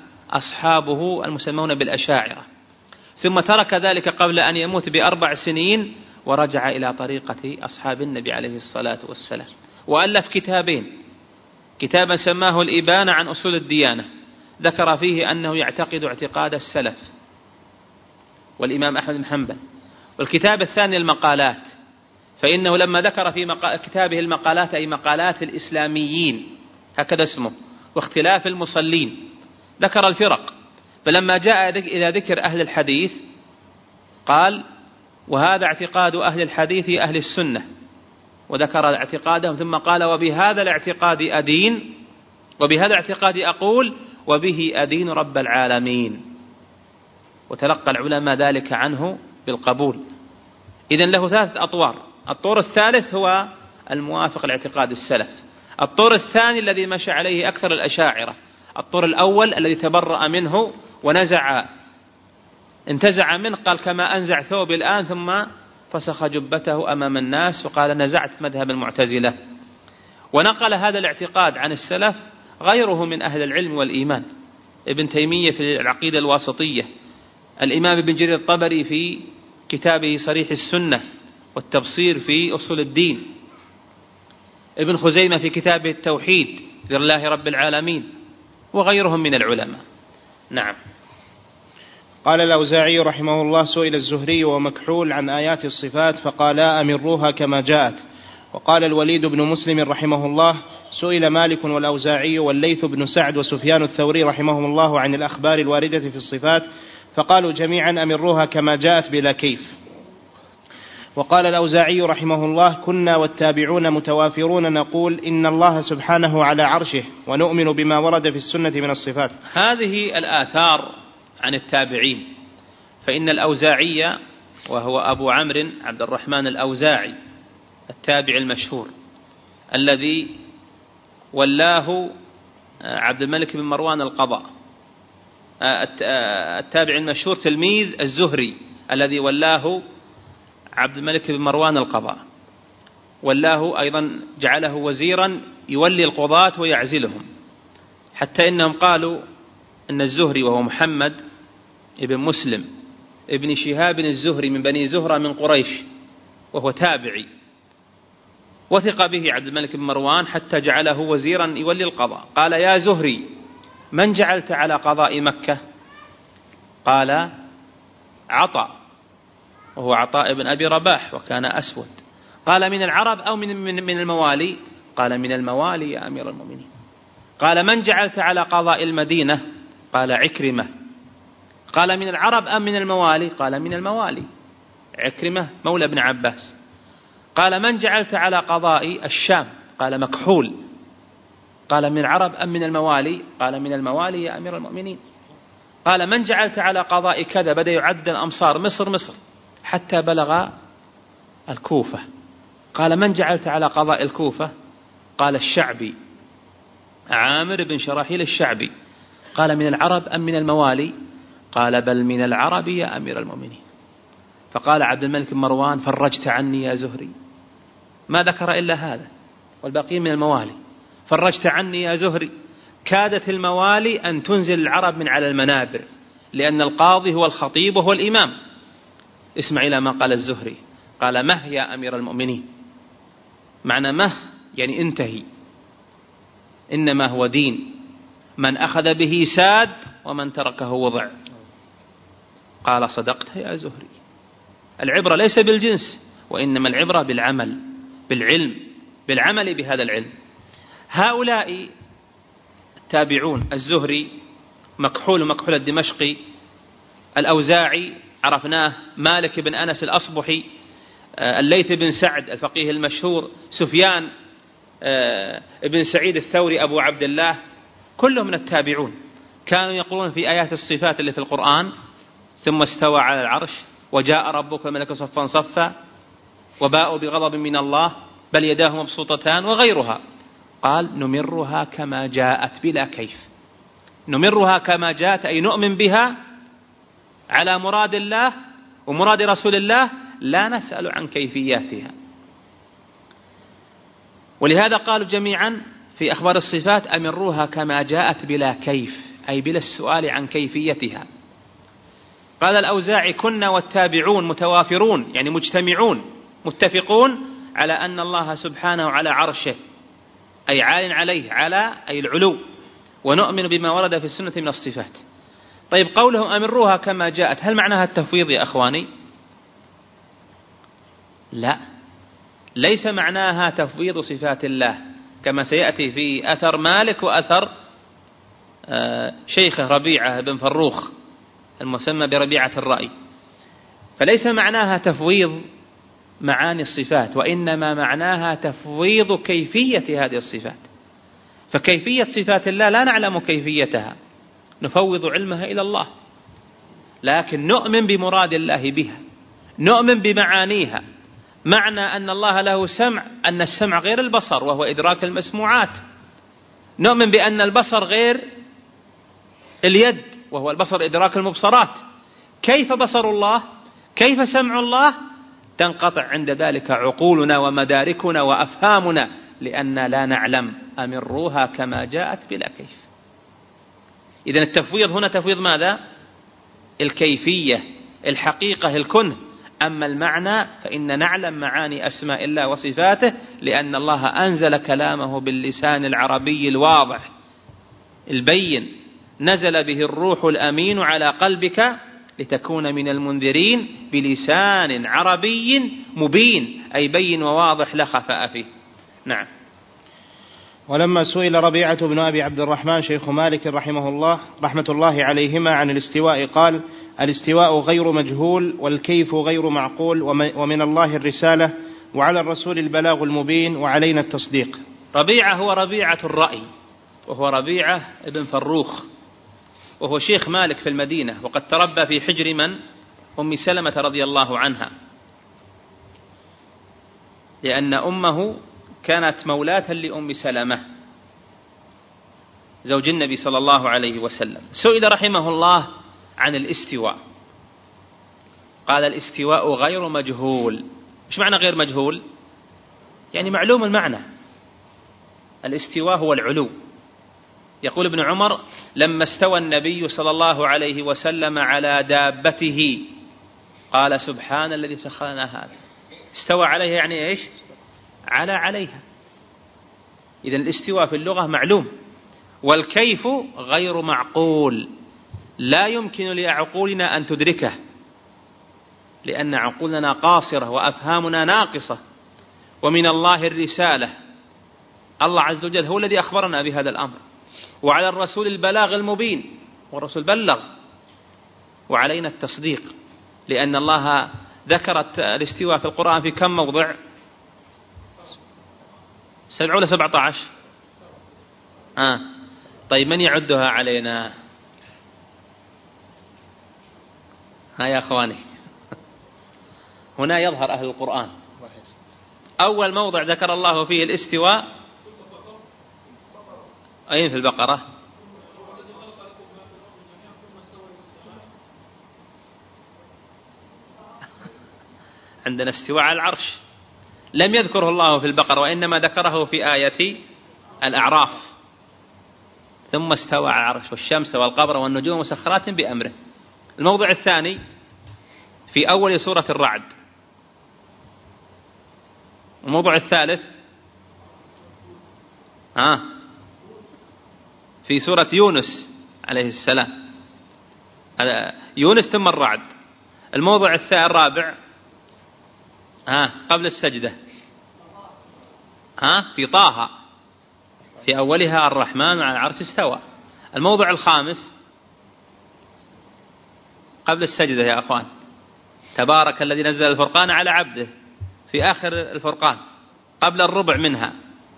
أصحابه المسمون بالأشاعرة. ثم ترك ذلك قبل أن يموت بأربع سنين، ورجع إلى طريقة أصحاب النبي عليه الصلاة والسلام، وألف كتابين: كتابا سماه الإبانة عن أصول الديانة، ذكر فيه أنه يعتقد اعتقاد السلف والإمام أحمد بن حنبل. والكتاب الثاني المقالات، فإنه لما ذكر في كتابه المقالات أي مقالات الإسلاميين هكذا اسمه، واختلاف المصلين، ذكر الفرق. فلما جاء إلى ذكر أهل الحديث قال: وهذا اعتقاد أهل الحديث أهل السنة، وذكر اعتقادهم، ثم قال: وبهذا الاعتقاد أدين، وبهذا الاعتقاد أقول، وبه أدين رب العالمين. وتلقى العلماء ذلك عنه بالقبول. إذن له ثلاثة أطوار: الطور الثالث هو الموافق لاعتقاد السلف، الطور الثاني الذي مشى عليه أكثر الأشاعرة، الطور الأول الذي تبرأ منه ونزع انتزع منه، قال: كما أنزع ثوب الآن، ثم فسخ جبته أمام الناس وقال: نزعت مذهب المعتزلة. ونقل هذا الاعتقاد عن السلف غيره من أهل العلم والإيمان: ابن تيمية في العقيدة الواسطية، الإمام ابن جرير الطبري في كتابه صريح السنة والتبصير في أصول الدين، ابن خزيمة في كتابه التوحيد لله رب العالمين، وغيرهم من العلماء. نعم. قال الأوزاعي رحمه الله: سئل الزهري ومكحول عن آيات الصفات فقالا: أمروها كما جاءت. وقال الوليد بن مسلم رحمه الله: سئل مالك والأوزاعي والليث بن سعد وسفيان الثوري رحمهم الله عن الأخبار الواردة في الصفات، فقالوا جميعا: أمروها كما جاءت بلا كيف. وقال الأوزاعي رحمه الله: كنا والتابعون متوافرون نقول إن الله سبحانه على عرشه، ونؤمن بما ورد في السنة من الصفات. هذه الآثار عن التابعين، فإن الأوزاعي وهو أبو عمرو عبد الرحمن الأوزاعي التابع المشهور الذي ولاه عبد الملك بن مروان القضاء، التابع المشهور تلميذ الزهري الذي ولاه عبد الملك بن مروان القضاء، ولاه أيضا جعله وزيرا يولي القضاة ويعزلهم، حتى إنهم قالوا أن الزهري وهو محمد ابن مسلم ابن شهاب الزهري من بني زهرة من قريش، وهو تابعي، وثق به عبد الملك بن مروان حتى جعله وزيرا يولي القضاء. قال: يا زهري، من جعلت على قضاء مكة؟ قال: عطاء، وهو عطاء بن أبي رباح، وكان أسود. قال: من العرب أو من, من, من الموالي؟ قال: من الموالي يا أمير المؤمنين. قال: من جعلت على قضاء المدينة؟ قال: عكرمة. قال: من العرب أم من الموالي؟ قال: من الموالي، عكرمة مولى ابن عباس. قال: من جعلت على قضاء الشام؟ قال: مكحول. قال: من العرب أم من الموالي؟ قال: من الموالي يا أمير المؤمنين. قال: من جعلت على قضاء كذا؟ بدأ يعد الأمصار، مصر مصر، حتى بلغ الكوفة. قال: من جعلت على قضاء الكوفة؟ قال: الشعبي، عامر بن شراحيل الشعبي. قال: من العرب أم من الموالي؟ قال: بل من العرب يا أمير المؤمنين. فقال عبد الملك بن مروان: فرجت عني يا زهري، ما ذكر إلا هذا، والباقي من الموالي. فرجت عني يا زهري، كادت الموالي أن تنزل العرب من على المنابر، لأن القاضي هو الخطيب وهو الإمام. اسمع إلى ما قال الزهري، قال: مه يا أمير المؤمنين. معنى مه يعني انتهي، إنما هو دين، من أخذ به ساد ومن تركه وضع. قال: صدقت يا زهري، العبرة ليس بالجنس، وإنما العبرة بالعمل، بالعلم، بالعمل بهذا العلم. هؤلاء التابعون: الزهري، مكحول مكحول الدمشقي، الأوزاعي عرفناه، مالك بن أنس الأصبحي، الليث بن سعد الفقيه المشهور، سفيان ابن سعيد الثوري أبو عبد الله، كلهم من التابعون. كانوا يقولون في آيات الصفات اللي في القرآن: ثم استوى على العرش، وجاء ربك الملك صفا صفا، وباءوا بغضب من الله، بل يداه مبسوطتان، وغيرها. قال: نمرها كما جاءت بلا كيف. نمرها كما جاءت أي نؤمن بها على مراد الله ومراد رسول الله، لا نسأل عن كيفياتها. ولهذا قالوا جميعا في أخبار الصفات: أمروها كما جاءت بلا كيف، أي بلا السؤال عن كيفيتها. قال الأوزاعي: كنا والتابعون متوافرون، يعني مجتمعون متفقون على أن الله سبحانه على عرشه، أي عال عليه، على أي العلو، ونؤمن بما ورد في السنة من الصفات. طيب قولهم أمروها كما جاءت، هل معناها التفويض يا أخواني؟ لا، ليس معناها تفويض صفات الله كما سيأتي في أثر مالك وأثر شيخه ربيعة بن فروخ المسمى بربيعة الرأي. فليس معناها تفويض معاني الصفات، وإنما معناها تفويض كيفية هذه الصفات. فكيفية صفات الله لا نعلم كيفيتها، نفوض علمها إلى الله، لكن نؤمن بمراد الله بها، نؤمن بمعانيها. معنى أن الله له سمع، أن السمع غير البصر وهو إدراك المسموعات. نؤمن بأن البصر غير اليد وهو البصر إدراك المبصرات. كيف بصر الله؟ كيف سمع الله؟ تنقطع عند ذلك عقولنا ومداركنا وأفهامنا، لأن لا نعلم. أمروها كما جاءت بلا كيف. إذن التفويض هنا تفويض ماذا؟ الكيفية، الحقيقة، الكنه. أما المعنى فإن نعلم معاني أسماء الله وصفاته، لأن الله أنزل كلامه باللسان العربي الواضح البين، نزل به الروح الأمين على قلبك لتكون من المنذرين بلسان عربي مبين، أي بين وواضح لا خفاء فيه. نعم. ولما سئل ربيعة بن أبي عبد الرحمن شيخ مالك رحمه الله رحمة الله عليهما عن الاستواء قال: الاستواء غير مجهول، والكيف غير معقول، ومن الله الرسالة، وعلى الرسول البلاغ المبين، وعلينا التصديق. ربيعة هو ربيعة الرأي، وهو ربيعة ابن فروخ، وهو شيخ مالك في المدينة، وقد تربى في حجر من؟ أم سلمة رضي الله عنها، لأن أمه كانت مولاة لأم سلمة زوج النبي صلى الله عليه وسلم. سئل رحمه الله عن الاستواء، قال: الاستواء غير مجهول. مش معنى غير مجهول؟ يعني معلوم المعنى. الاستواء هو العلو. يقول ابن عمر: لما استوى النبي صلى الله عليه وسلم على دابته قال: سبحان الذي سخر لنا هذا. استوى عليها يعني إيش؟ على عليها. إذن الاستواء في اللغة معلوم. والكيف غير معقول، لا يمكن لعقولنا أن تدركه، لأن عقولنا قاصرة وأفهامنا ناقصة. ومن الله الرسالة، الله عز وجل هو الذي أخبرنا بهذا الأمر، وعلى الرسول البلاغ المبين، والرسول بلغ، وعلينا التصديق، لأن الله ذكرت الاستواء في القرآن في كم موضع؟ سبعة ولا سبعة عشر؟ آه. طيب من يعدها علينا؟ ها يا أخواني، هنا يظهر أهل القرآن. أول موضع ذكر الله فيه الاستواء أين؟ في البقرة. عندنا استواء على العرش، لم يذكره الله في البقرة، وإنما ذكره في آية الأعراف: ثم استوى على العرش والشمس والقمر والنجوم مسخرات بأمره. الموضع الثاني في أول سورة الرعد. الموضع الثالث آه في سورة يونس عليه السلام، يونس ثم الرعد. الموضع الرابع آه قبل السجدة آه في طه، في أولها: الرحمن على العرش استوى. الموضع الخامس قبل السجدة يا أخوان: تبارك الذي نزل الفرقان على عبده، في آخر الفرقان قبل الربع منها.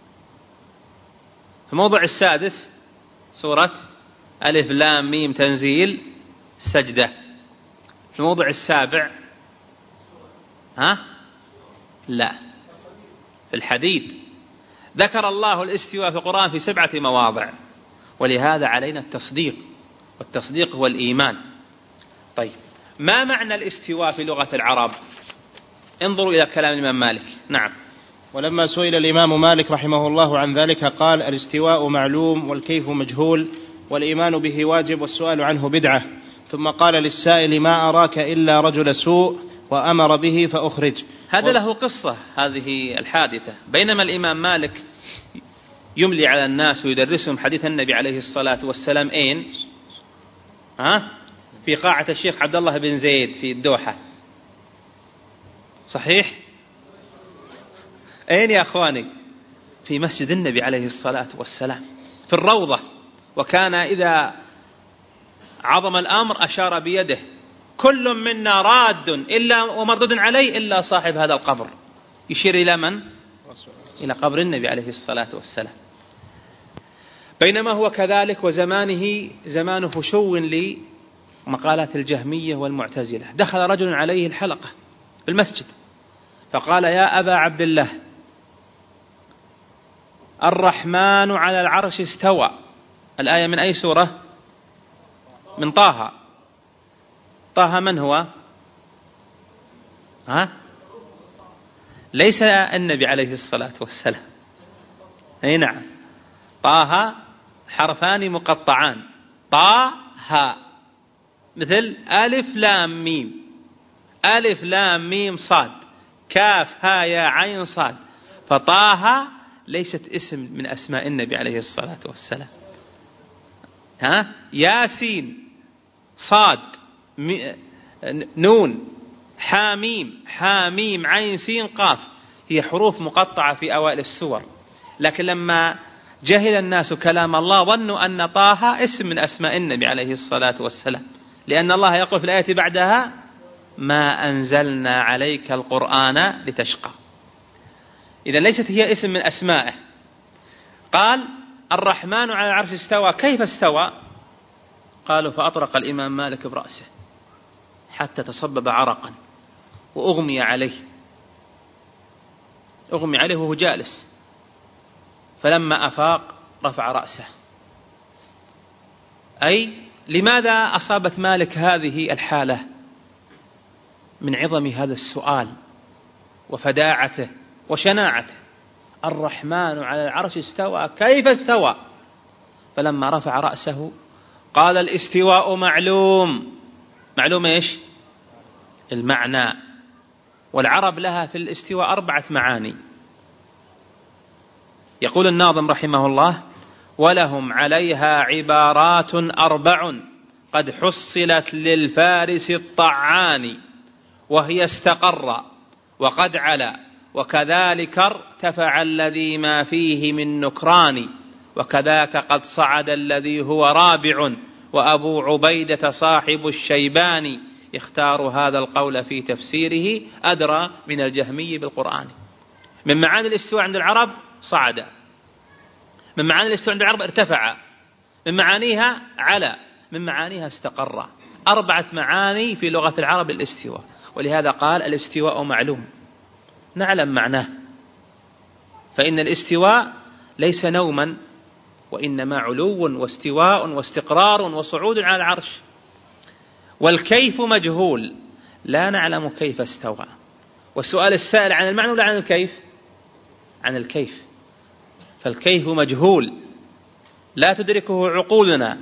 في الموضع السادس سورة ألف لام ميم تنزيل السجدة. في الموضع السابع ها لا في الحديد. ذكر الله الاستواء في القرآن في سبعة مواضع، ولهذا علينا التصديق، والتصديق هو الإيمان. طيب، ما معنى الاستواء في لغة العرب؟ انظروا إلى كلام الإمام مالك. نعم. ولما سئل الإمام مالك رحمه الله عن ذلك قال: الاستواء معلوم، والكيف مجهول، والإيمان به واجب، والسؤال عنه بدعة، ثم قال للسائل ما أراك إلا رجل سوء وأمر به فأخرج. هذا له قصة، هذه الحادثة. بينما الإمام مالك يملي على الناس ويدرسهم حديث النبي عليه الصلاة والسلام أين؟ ها؟ في قاعة الشيخ عبد الله بن زيد في الدوحة، صحيح؟ أين يا أخواني؟ في مسجد النبي عليه الصلاة والسلام في الروضة. وكان إذا عظم الأمر أشار بيده: كل منا راد إلا ومردود عليه إلا صاحب هذا القبر. يشير إلى من؟ إلى قبر النبي عليه الصلاة والسلام. بينما هو كذلك وزمانه زمان فشو لمقالات الجهمية والمعتزلة، دخل رجل عليه الحلقة في المسجد فقال: يا أبا عبد الله، الرحمن على العرش استوى. الآية من أي سورة؟ من طه. طه من هو؟ ها؟ ليس النبي عليه الصلاة والسلام. أي نعم، طه حرفان مقطعان، طه مثل ألف لام ميم، ألف لام ميم صاد، كاف ها يا عين صاد. فطه ليست اسم من أسماء النبي عليه الصلاة والسلام. ها؟ ياسين صاد نون حاميم، حاميم عين سين قاف، هي حروف مقطعة في أوائل السور. لكن لما جهل الناس كلام الله ظنوا أن طه اسم من أسماء النبي عليه الصلاة والسلام، لأن الله يقول في الآية بعدها: ما أنزلنا عليك القرآن لتشقى. إذا ليست هي اسم من أسمائه. قال: الرحمن على العرش استوى. كيف استوى؟ قالوا: فأطرق الإمام مالك برأسه حتى تصبب عرقا وأغمي عليه، أغمي عليه وهو جالس، فلما أفاق رفع رأسه. أي لماذا أصابت مالك هذه الحالة؟ من عظم هذا السؤال وفداعته وشناعته. الرحمن على العرش استوى، كيف استوى؟ فلما رفع رأسه قال: الاستواء معلوم. معلوم إيش؟ المعنى. والعرب لها في الاستواء أربعة معاني. يقول الناظم رحمه الله: ولهم عليها عبارات أربع قد حصلت للفارس الطعان، وهي استقر وقد علا وكذلك ارتفع الذي ما فيه من نكران، وكذاك قد صعد الذي هو رابع، وأبو عبيدة صاحب الشيباني يختار هذا القول في تفسيره أدرى من الجهمي بالقرآن. من معاني الاستواء عند العرب صعد، من معاني الاستواء عند العرب ارتفع، من معانيها علا، من معانيها استقر. أربعة معاني في لغة العرب الاستواء، ولهذا قال: الاستواء معلوم، نعلم معناه. فإن الاستواء ليس نوما، وإنما علو واستواء واستقرار وصعود على العرش. والكيف مجهول، لا نعلم كيف استوى. والسؤال السائل عن المعنى ولا عن الكيف؟ عن الكيف. فالكيف مجهول لا تدركه عقولنا،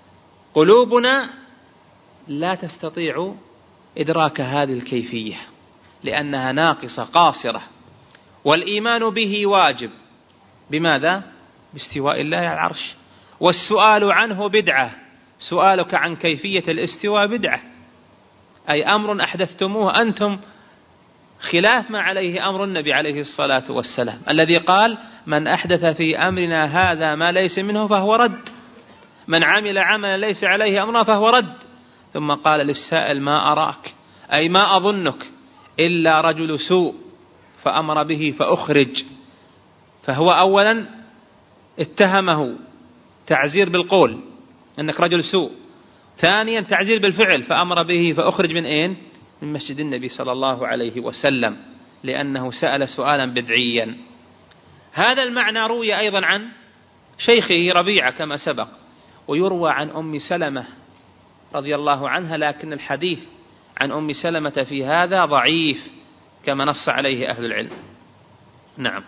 قلوبنا لا تستطيع إدراك هذه الكيفية لأنها ناقصة قاصرة. والإيمان به واجب. بماذا؟ باستواء الله على العرش. والسؤال عنه بدعة. سؤالك عن كيفية الاستواء بدعة، أي أمر أحدثتموه أنتم خلاف ما عليه أمر النبي عليه الصلاة والسلام، الذي قال: من أحدث في أمرنا هذا ما ليس منه فهو رد، من عمل عملا ليس عليه أمرنا فهو رد. ثم قال للسائل: ما أراك، أي ما أظنك إلا رجل سوء، فأمر به فأخرج. فهو أولا اتهمه تعزير بالقول أنك رجل سوء، ثانيا تعزير بالفعل فأمر به فأخرج من أين؟ من مسجد النبي صلى الله عليه وسلم، لأنه سأل سؤالا بدعيا. هذا المعنى روي أيضا عن شيخه ربيعة كما سبق، ويروى عن أم سلمة رضي الله عنها، لكن الحديث عن أم سلمة في هذا ضعيف كما نص عليه أهل العلم. نعم.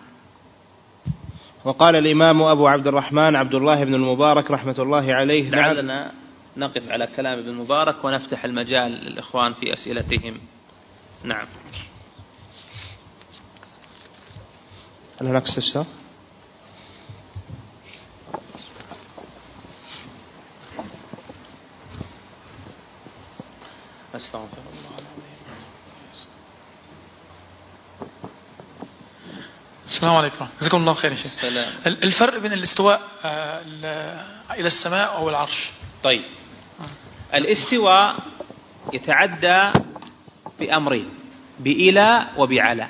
وقال الإمام أبو عبد الرحمن عبد الله بن المبارك رحمة الله عليه: لعلنا نقف على كلام ابن مبارك ونفتح المجال للإخوان في أسئلتهم. نعم. هل هناك استفسار؟ أستغفر الله. السلام عليكم، جزاكم الله خير يا شيخ. الفرق بين الاستواء إلى السماء أو العرش. طيب، الاستواء يتعدى بأمرين، بإلى وبعلى.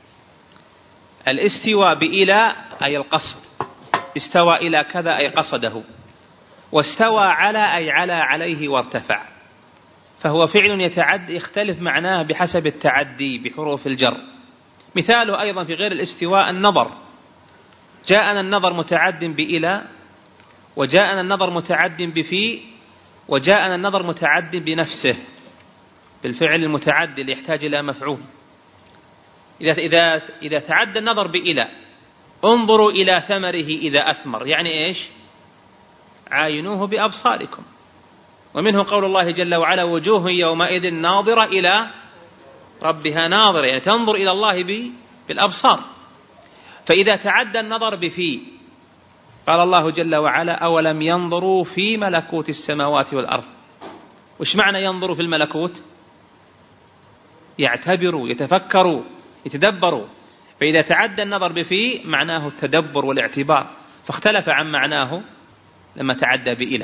الاستواء بإلى أي القصد، استوى إلى كذا أي قصده، واستوى على أي على عليه وارتفع، فهو فعل يتعد يختلف معناه بحسب التعدي بحروف الجر. مثاله أيضا في غير الاستواء النظر، جاءنا النظر متعد بإلى، وجاءنا النظر متعد بفي، وجاءنا النظر متعد بنفسه بالفعل المتعد اللي يحتاج إلى مفعول. إذا إذا إذا تعدى النظر بإلى، انظروا إلى ثمره إذا أثمر، يعني إيش؟ عاينوه بأبصاركم. ومنه قول الله جل وعلا: وجوه يومئذ ناظرة إلى ربها ناظرة، يعني تنظر إلى الله بالأبصار. فإذا تعدى النظر بفي، قال الله جل وعلا: أولم ينظروا في ملكوت السماوات والأرض. وش معنى ينظروا في الملكوت؟ يعتبروا، يتفكروا، يتدبروا. فإذا تعدى النظر بفي معناه التدبر والاعتبار، فاختلف عن معناه لما تعدى بإله.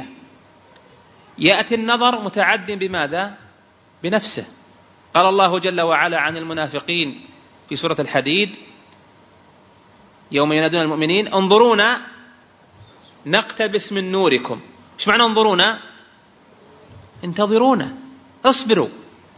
يأتي النظر متعد بماذا؟ بنفسه. قال الله جل وعلا عن المنافقين في سورة الحديد: يوم ينادون المؤمنين انظرونا نقتبس من نوركم. ايش معنى انظرونا؟ انتظرونا، اصبروا.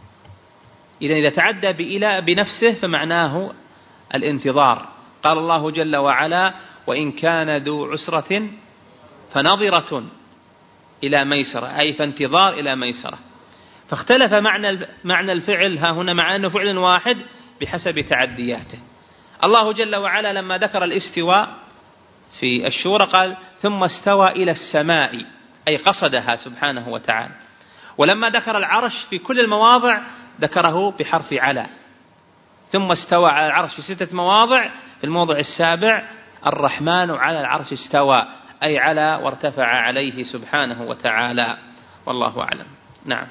إذا إذا تعدى بإلى بنفسه فمعناه الانتظار. قال الله جل وعلا: وإن كان ذو عسرة فنظرة إلى ميسرة، أي فانتظار إلى ميسرة. فاختلف معنى معنى الفعل ها هنا، مع أنه فعل واحد بحسب تعدياته. الله جل وعلا لما ذكر الاستواء في الشورى قال: ثم استوى إلى السماء، أي قصدها سبحانه وتعالى. ولما ذكر العرش في كل المواضع ذكره بحرف على. ثم استوى على العرش في ستة مواضع، في الموضع السابع: الرحمن على العرش استوى، أي على وارتفع عليه سبحانه وتعالى. والله أعلم. نعم،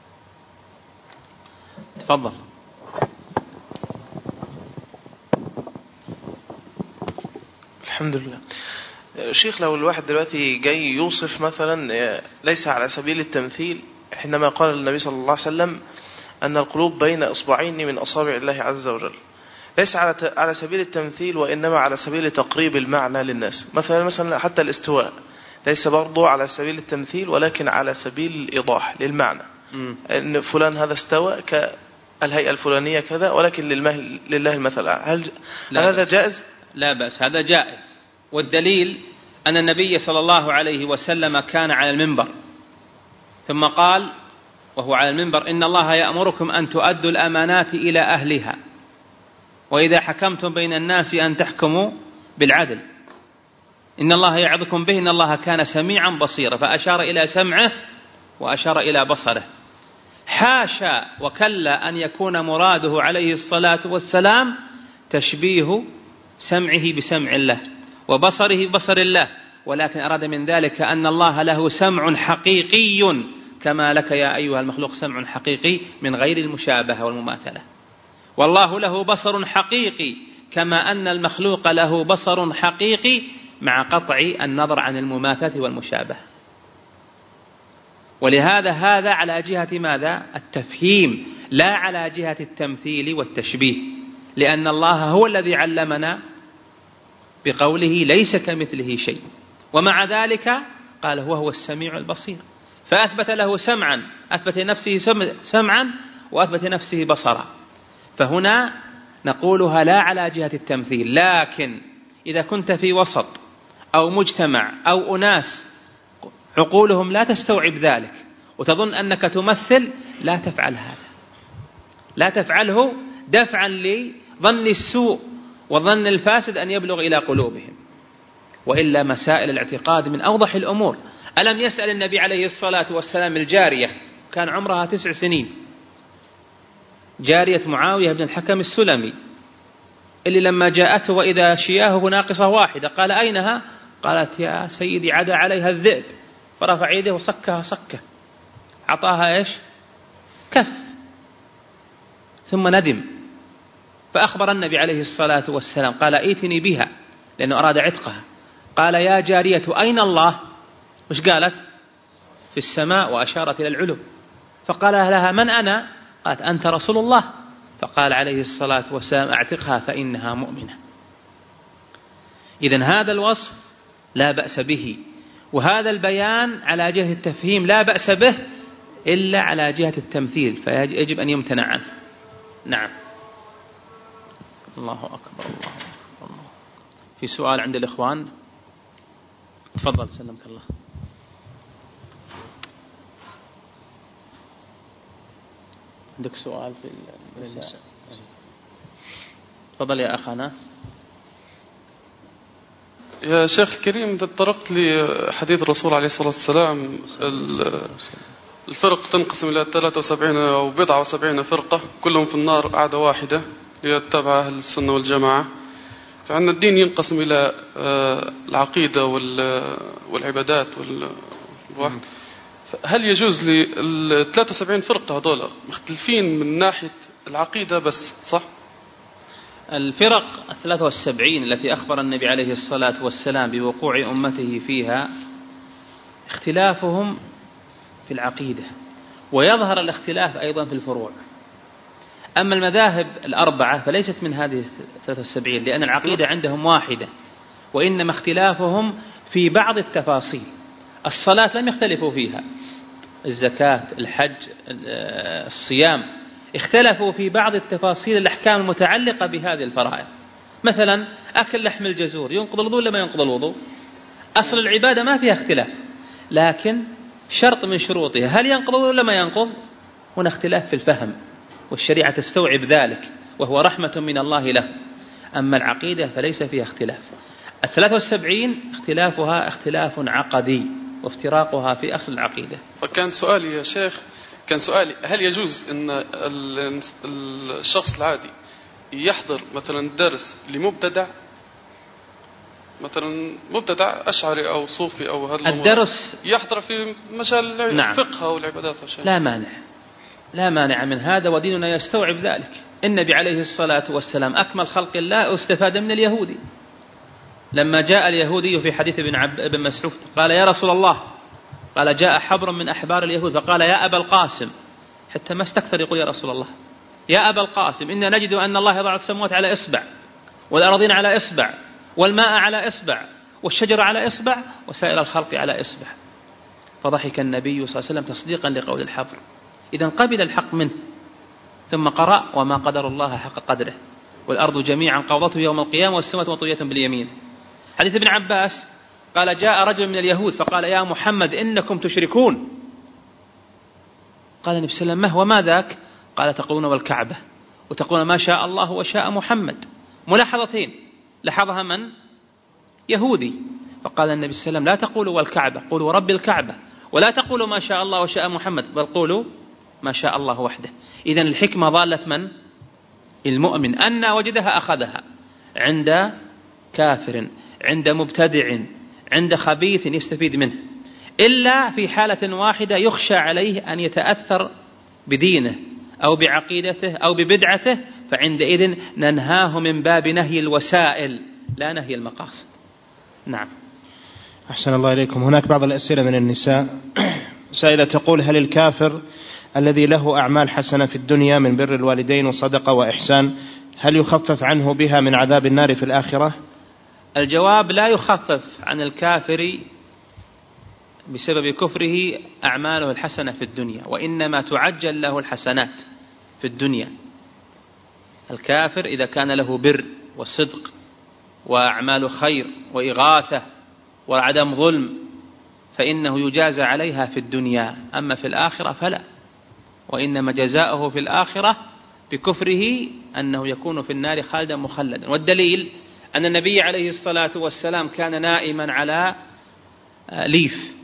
تفضل. الحمد لله. شيخ، لو الواحد دلوقتي جاي يوصف مثلا ليس على سبيل التمثيل، حينما قال النبي صلى الله عليه وسلم أن القلوب بين إصبعين من أصابع الله عز وجل، ليس على على سبيل التمثيل وإنما على سبيل تقريب المعنى للناس. مثلا مثلا حتى الاستواء ليس برضو على سبيل التمثيل ولكن على سبيل الإيضاح للمعنى، م. أن فلان هذا استوى كالهيئة الفلانية كذا، ولكن لله المثل. هل, هل هذا جائز؟ لا بأس، هذا جائز. والدليل أن النبي صلى الله عليه وسلم كان على المنبر ثم قال وهو على المنبر: إن الله يأمركم أن تؤدوا الأمانات إلى أهلها، وإذا حكمتم بين الناس أن تحكموا بالعدل، إن الله يعظكم به، إن الله كان سميعا بصيرا. فأشار إلى سمعه وأشار إلى بصره. حاشا وكلا أن يكون مراده عليه الصلاة والسلام تشبيه سمعه بسمع الله وبصره ببصر الله، ولكن أراد من ذلك أن الله له سمع حقيقي كما لك يا أيها المخلوق سمع حقيقي من غير المشابهة والمماثلة، والله له بصر حقيقي كما أن المخلوق له بصر حقيقي مع قطع النظر عن المماثلة والمشابهة. ولهذا هذا على جهة ماذا؟ التفهيم، لا على جهة التمثيل والتشبيه، لأن الله هو الذي علمنا بقوله ليس كمثله شيء، ومع ذلك قال هو هو السميع البصير، فأثبت له سمعا، أثبت نفسه سمعا وأثبت نفسه بصرا. فهنا نقولها لا على جهة التمثيل، لكن إذا كنت في وسط أو مجتمع أو أناس عقولهم لا تستوعب ذلك وتظن أنك تمثل، لا تفعل هذا، لا تفعله دفعا لظن السوء وظن الفاسد أن يبلغ إلى قلوبهم. وإلا مسائل الاعتقاد من أوضح الأمور. ألم يسأل النبي عليه الصلاة والسلام الجارية كان عمرها تسع سنين، جارية معاوية بن الحكم السلمي، اللي لما جاءته وإذا شياه ناقصة واحدة قال أينها؟ قالت يا سيدي عدا عليها الذئب، فرفع يده وصكها صكة، عطاها إيش؟ كف، ثم ندم فأخبر النبي عليه الصلاة والسلام قال ائتني بها، لأنه أراد عتقها. قال يا جارية أين الله؟ وش قالت؟ في السماء، وأشارت إلى العلو. فقال لها من أنا؟ قالت أنت رسول الله. فقال عليه الصلاة والسلام اعتقها فإنها مؤمنة. إذن هذا الوصف لا بأس به، وهذا البيان على جهة التفهيم لا بأس به إلا على جهة التمثيل، فيجب أن يمتنع عنه. نعم. الله أكبر الله أكبر الله. في سؤال عند الإخوان؟ تفضل سلمك الله. عندك سؤال في النساء؟ تفضل يا أخانا. يا شيخ الكريم، تطرقت لحديث الرسول عليه الصلاة والسلام الفرق تنقسم إلى ثلاثة وسبعين أو بضعة وسبعين فرقة كلهم في النار قاعدة واحدة ليتبع أهل السنة والجماعة. فعندنا الدين ينقسم إلى العقيدة والعبادات والواحد. هل يجوز لل ثلاثة وسبعين فرقة هذولا مختلفين من ناحية العقيدة بس، صح؟ الفرق الثلاثة والسبعين التي أخبر النبي عليه الصلاة والسلام بوقوع أمته فيها اختلافهم في العقيدة، ويظهر الاختلاف أيضا في الفروع. أما المذاهب الأربعة فليست من هذه الثلاثة والسبعين، لأن العقيدة عندهم واحدة، وإنما اختلافهم في بعض التفاصيل. الصلاة لم يختلفوا فيها، الزكاة، الحج، الصيام، اختلفوا في بعض التفاصيل الأحكام المتعلقة بهذه الفرائض. مثلا أكل لحم الجزور ينقض الوضوء ولا ما ينقض الوضوء؟ أصل العبادة ما فيها اختلاف، لكن شرط من شروطها هل ينقض الوضوء ولا ما ينقض؟ هنا اختلاف في الفهم، والشريعة تستوعب ذلك، وهو رحمة من الله له. أما العقيدة فليس فيها اختلاف. الثلاثة والسبعين اختلافها اختلاف عقدي، وافتراقها في أصل العقيدة. فكان سؤالي يا شيخ، كان سؤالي هل يجوز أن الشخص العادي يحضر مثلا درس لمبتدع، مثلا مبتدع أشعري أو صوفي أو هذا الدرس يحضر في مجال الفقه أو العبادات؟ لا مانع، لا مانع من هذا، وديننا يستوعب ذلك. النبي عليه الصلاة والسلام أكمل خلق الله استفاد من اليهودي. لما جاء اليهودي في حديث ابن عب ابن مسعود قال يا رسول الله، قال جاء حبر من أحبار اليهود فقال يا أبا القاسم، حتى ما استكثر يقول يا رسول الله، يا أبا القاسم إنا نجد أن الله يضع السماوات على إصبع، والأراضين على إصبع، والماء على إصبع، والشجر على إصبع، وسائر الخلق على إصبع. فضحك النبي صلى الله عليه وسلم تصديقا لقول الحبر. إذن قبل الحق منه، ثم قرأ وما قدر الله حق قدره، والأرض جميعا قبضته يوم القيامة والسماوات مطوية باليمين. حديث ابن عباس قال جاء رجل من اليهود فقال يا محمد إنكم تشركون. قال النبي صلى الله عليه وسلم ما هو ما ذاك؟ قال تقولون والكعبة، وتقولون ما شاء الله وشاء محمد. ملاحظتين لاحظها من؟ يهودي. فقال النبي صلى الله عليه وسلم لا تقولوا والكعبة، قولوا رب الكعبة، ولا تقولوا ما شاء الله وشاء محمد، بل قولوا ما شاء الله وحده. إذن الحكمة ضالة من؟ المؤمن، أن وجدها أخذها عند كافر، عند مبتدع، عند خبيث يستفيد منه، إلا في حالة واحدة يخشى عليه أن يتأثر بدينه أو بعقيدته أو ببدعته، فعندئذ ننهاه من باب نهي الوسائل لا نهي المقاصد. نعم. أحسن الله إليكم. هناك بعض الأسئلة من النساء. سائلة تقول هل الكافر الذي له أعمال حسنة في الدنيا من بر الوالدين وصدقة وإحسان هل يخفف عنه بها من عذاب النار في الآخرة؟ الجواب لا يخفف عن الكافر بسبب كفره أعماله الحسنة في الدنيا، وإنما تعجل له الحسنات في الدنيا. الكافر إذا كان له بر وصدق وأعمال خير وإغاثة وعدم ظلم فإنه يجازى عليها في الدنيا، أما في الآخرة فلا، وإنما جزاؤه في الآخرة بكفره أنه يكون في النار خالدا مخلدا. والدليل أن النبي عليه الصلاة والسلام كان نائما على ليف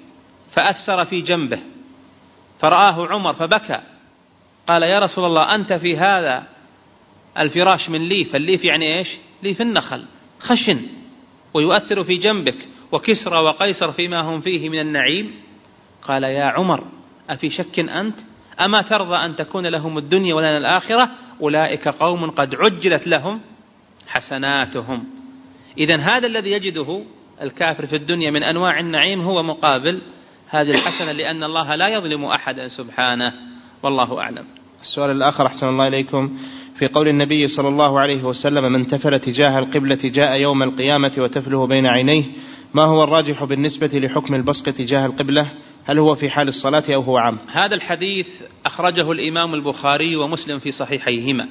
فأثر في جنبه فرآه عمر فبكى، قال يا رسول الله أنت في هذا الفراش من ليف، الليف يعني إيش؟ ليف النخل خشن ويؤثر في جنبك، وكسرى وقيصر فيما هم فيه من النعيم. قال يا عمر أفي شك أنت؟ أما ترضى أن تكون لهم الدنيا ولنا الآخرة؟ أولئك قوم قد عجلت لهم حسناتهم. إذن هذا الذي يجده الكافر في الدنيا من أنواع النعيم هو مقابل هذه الحسنة، لأن الله لا يظلم أحدا سبحانه، والله أعلم. السؤال الآخر أحسن الله إليكم، في قول النبي صلى الله عليه وسلم من تفل تجاه القبلة جاء يوم القيامة وتفله بين عينيه، ما هو الراجح بالنسبة لحكم البصق تجاه القبلة؟ هل هو في حال الصلاة أو هو عام؟ هذا الحديث أخرجه الإمام البخاري ومسلم في صحيحيهما،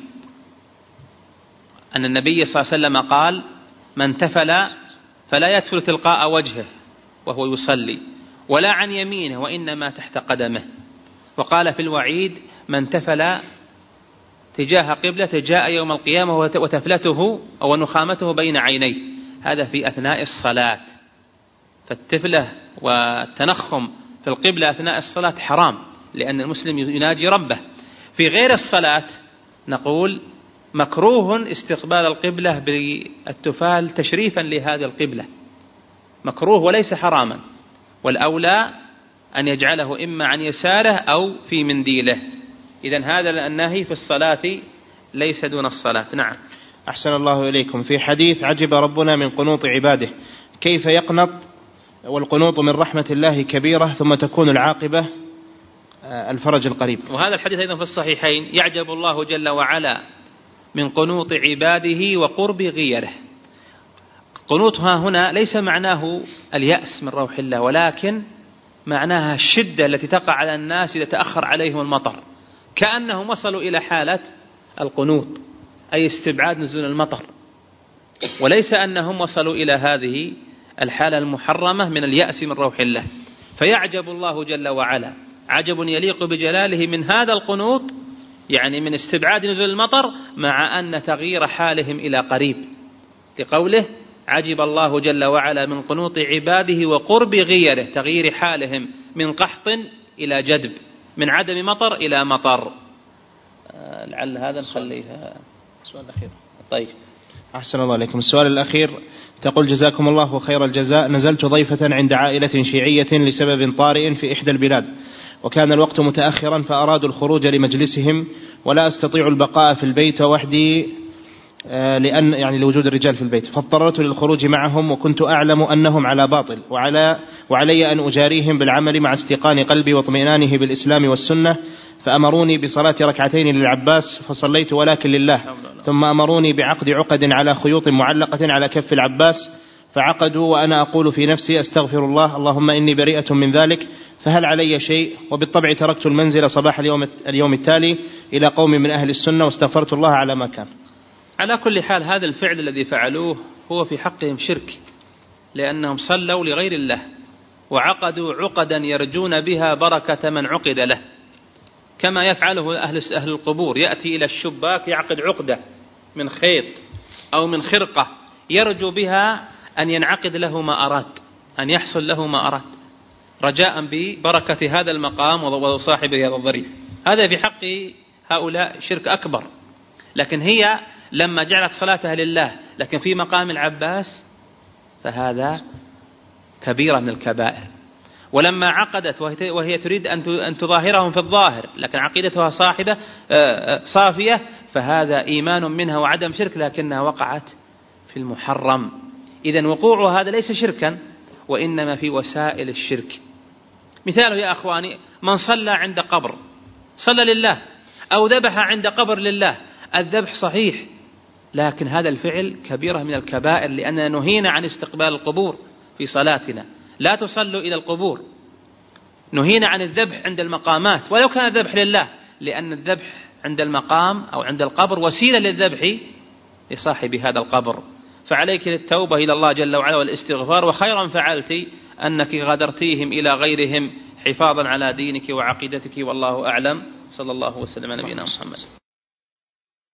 أن النبي صلى الله عليه وسلم قال من تفل فلا يتفل تلقاء وجهه وهو يصلي ولا عن يمينه وإنما تحت قدمه. وقال في الوعيد من تفل تجاه قبلة جاء يوم القيامة وتفلته أو نخامته بين عينيه، هذا في أثناء الصلاة. فالتفلة والتنخم في القبلة أثناء الصلاة حرام، لأن المسلم يناجي ربه. في غير الصلاة نقول مكروه استقبال القبلة بالتفال تشريفا لهذه القبلة، مكروه وليس حراما، والأولى أن يجعله إما عن يساره أو في منديله. إذن هذا النهي في الصلاة ليس دون الصلاة. نعم. أحسن الله إليكم، في حديث عجب ربنا من قنوط عباده، كيف يقنط والقنوط من رحمة الله كبيرة ثم تكون العاقبة الفرج القريب؟ وهذا الحديث أيضا في الصحيحين، يعجب الله جل وعلا من قنوط عباده وقرب غيره. قنوطها هنا ليس معناه اليأس من روح الله، ولكن معناها الشدة التي تقع على الناس إذا تأخر عليهم المطر، كأنهم وصلوا إلى حالة القنوط أي استبعاد نزول المطر، وليس أنهم وصلوا إلى هذه الحالة المحرمة من اليأس من روح الله. فيعجب الله جل وعلا عجب يليق بجلاله من هذا القنوط، يعني من استبعاد نزول المطر، مع أن تغيير حالهم إلى قريب، لقوله عجب الله جل وعلا من قنوط عباده وقرب غيره، تغيير حالهم من قحط إلى جدب، من عدم مطر إلى مطر. آه لعل هذا نخليها السؤال الأخير. طيب أحسن الله عليكم. السؤال الأخير تقول جزاكم الله خير الجزاء، نزلت ضيفة عند عائلة شيعية لسبب طارئ في إحدى البلاد، وكان الوقت متأخرا فأرادوا الخروج لمجلسهم، ولا أستطيع البقاء في البيت وحدي لأن يعني لوجود الرجال في البيت، فاضطررت للخروج معهم، وكنت أعلم أنهم على باطل، وعلى وعلي أن أجاريهم بالعمل مع استيقان قلبي واطمئنانه بالإسلام والسنة، فأمروني بصلاة ركعتين للعباس فصليت ولكن لله، ثم أمروني بعقد عقد على خيوط معلقة على كف العباس فعقدوا، وأنا أقول في نفسي أستغفر الله اللهم إني بريئة من ذلك، فهل علي شيء؟ وبالطبع تركت المنزل صباح اليوم اليوم التالي إلى قوم من أهل السنة واستغفرت الله على ما كان. على كل حال هذا الفعل الذي فعلوه هو في حقهم شرك، لأنهم صلوا لغير الله وعقدوا عقدا يرجون بها بركة من عقد له، كما يفعله أهل أهل القبور، يأتي إلى الشباك يعقد عقدة من خيط أو من خرقة يرجو بها أن ينعقد له ما أراد، أن يحصل له ما أراد، رجاء ببركة هذا المقام وصاحبه هذا الضريح. هذا في حق هؤلاء شرك أكبر. لكن هي لما جعلت صلاتها لله لكن في مقام العباس فهذا كبيرة من الكبائر. ولما عقدت وهي تريد أن تظاهرهم في الظاهر لكن عقيدتها صاحبة صافية، فهذا إيمان منها وعدم شرك، لكنها وقعت في المحرم. إذن وقوع هذا ليس شركا، وإنما في وسائل الشرك. مثاله يا أخواني من صلى عند قبر، صلى لله أو ذبح عند قبر لله، الذبح صحيح، لكن هذا الفعل كبيرة من الكبائر، لأننا نهينا عن استقبال القبور في صلاتنا، لا تصلوا إلى القبور. نهينا عن الذبح عند المقامات ولو كان الذبح لله، لأن الذبح عند المقام أو عند القبر وسيلة للذبح لصاحب هذا القبر. فعليك للتوبة إلى الله جل وعلا والاستغفار، وخيرا فعلت أنك غادرتيهم إلى غيرهم حفاظا على دينك وعقيدتك، والله أعلم. صلى الله وسلم على نبينا محمد.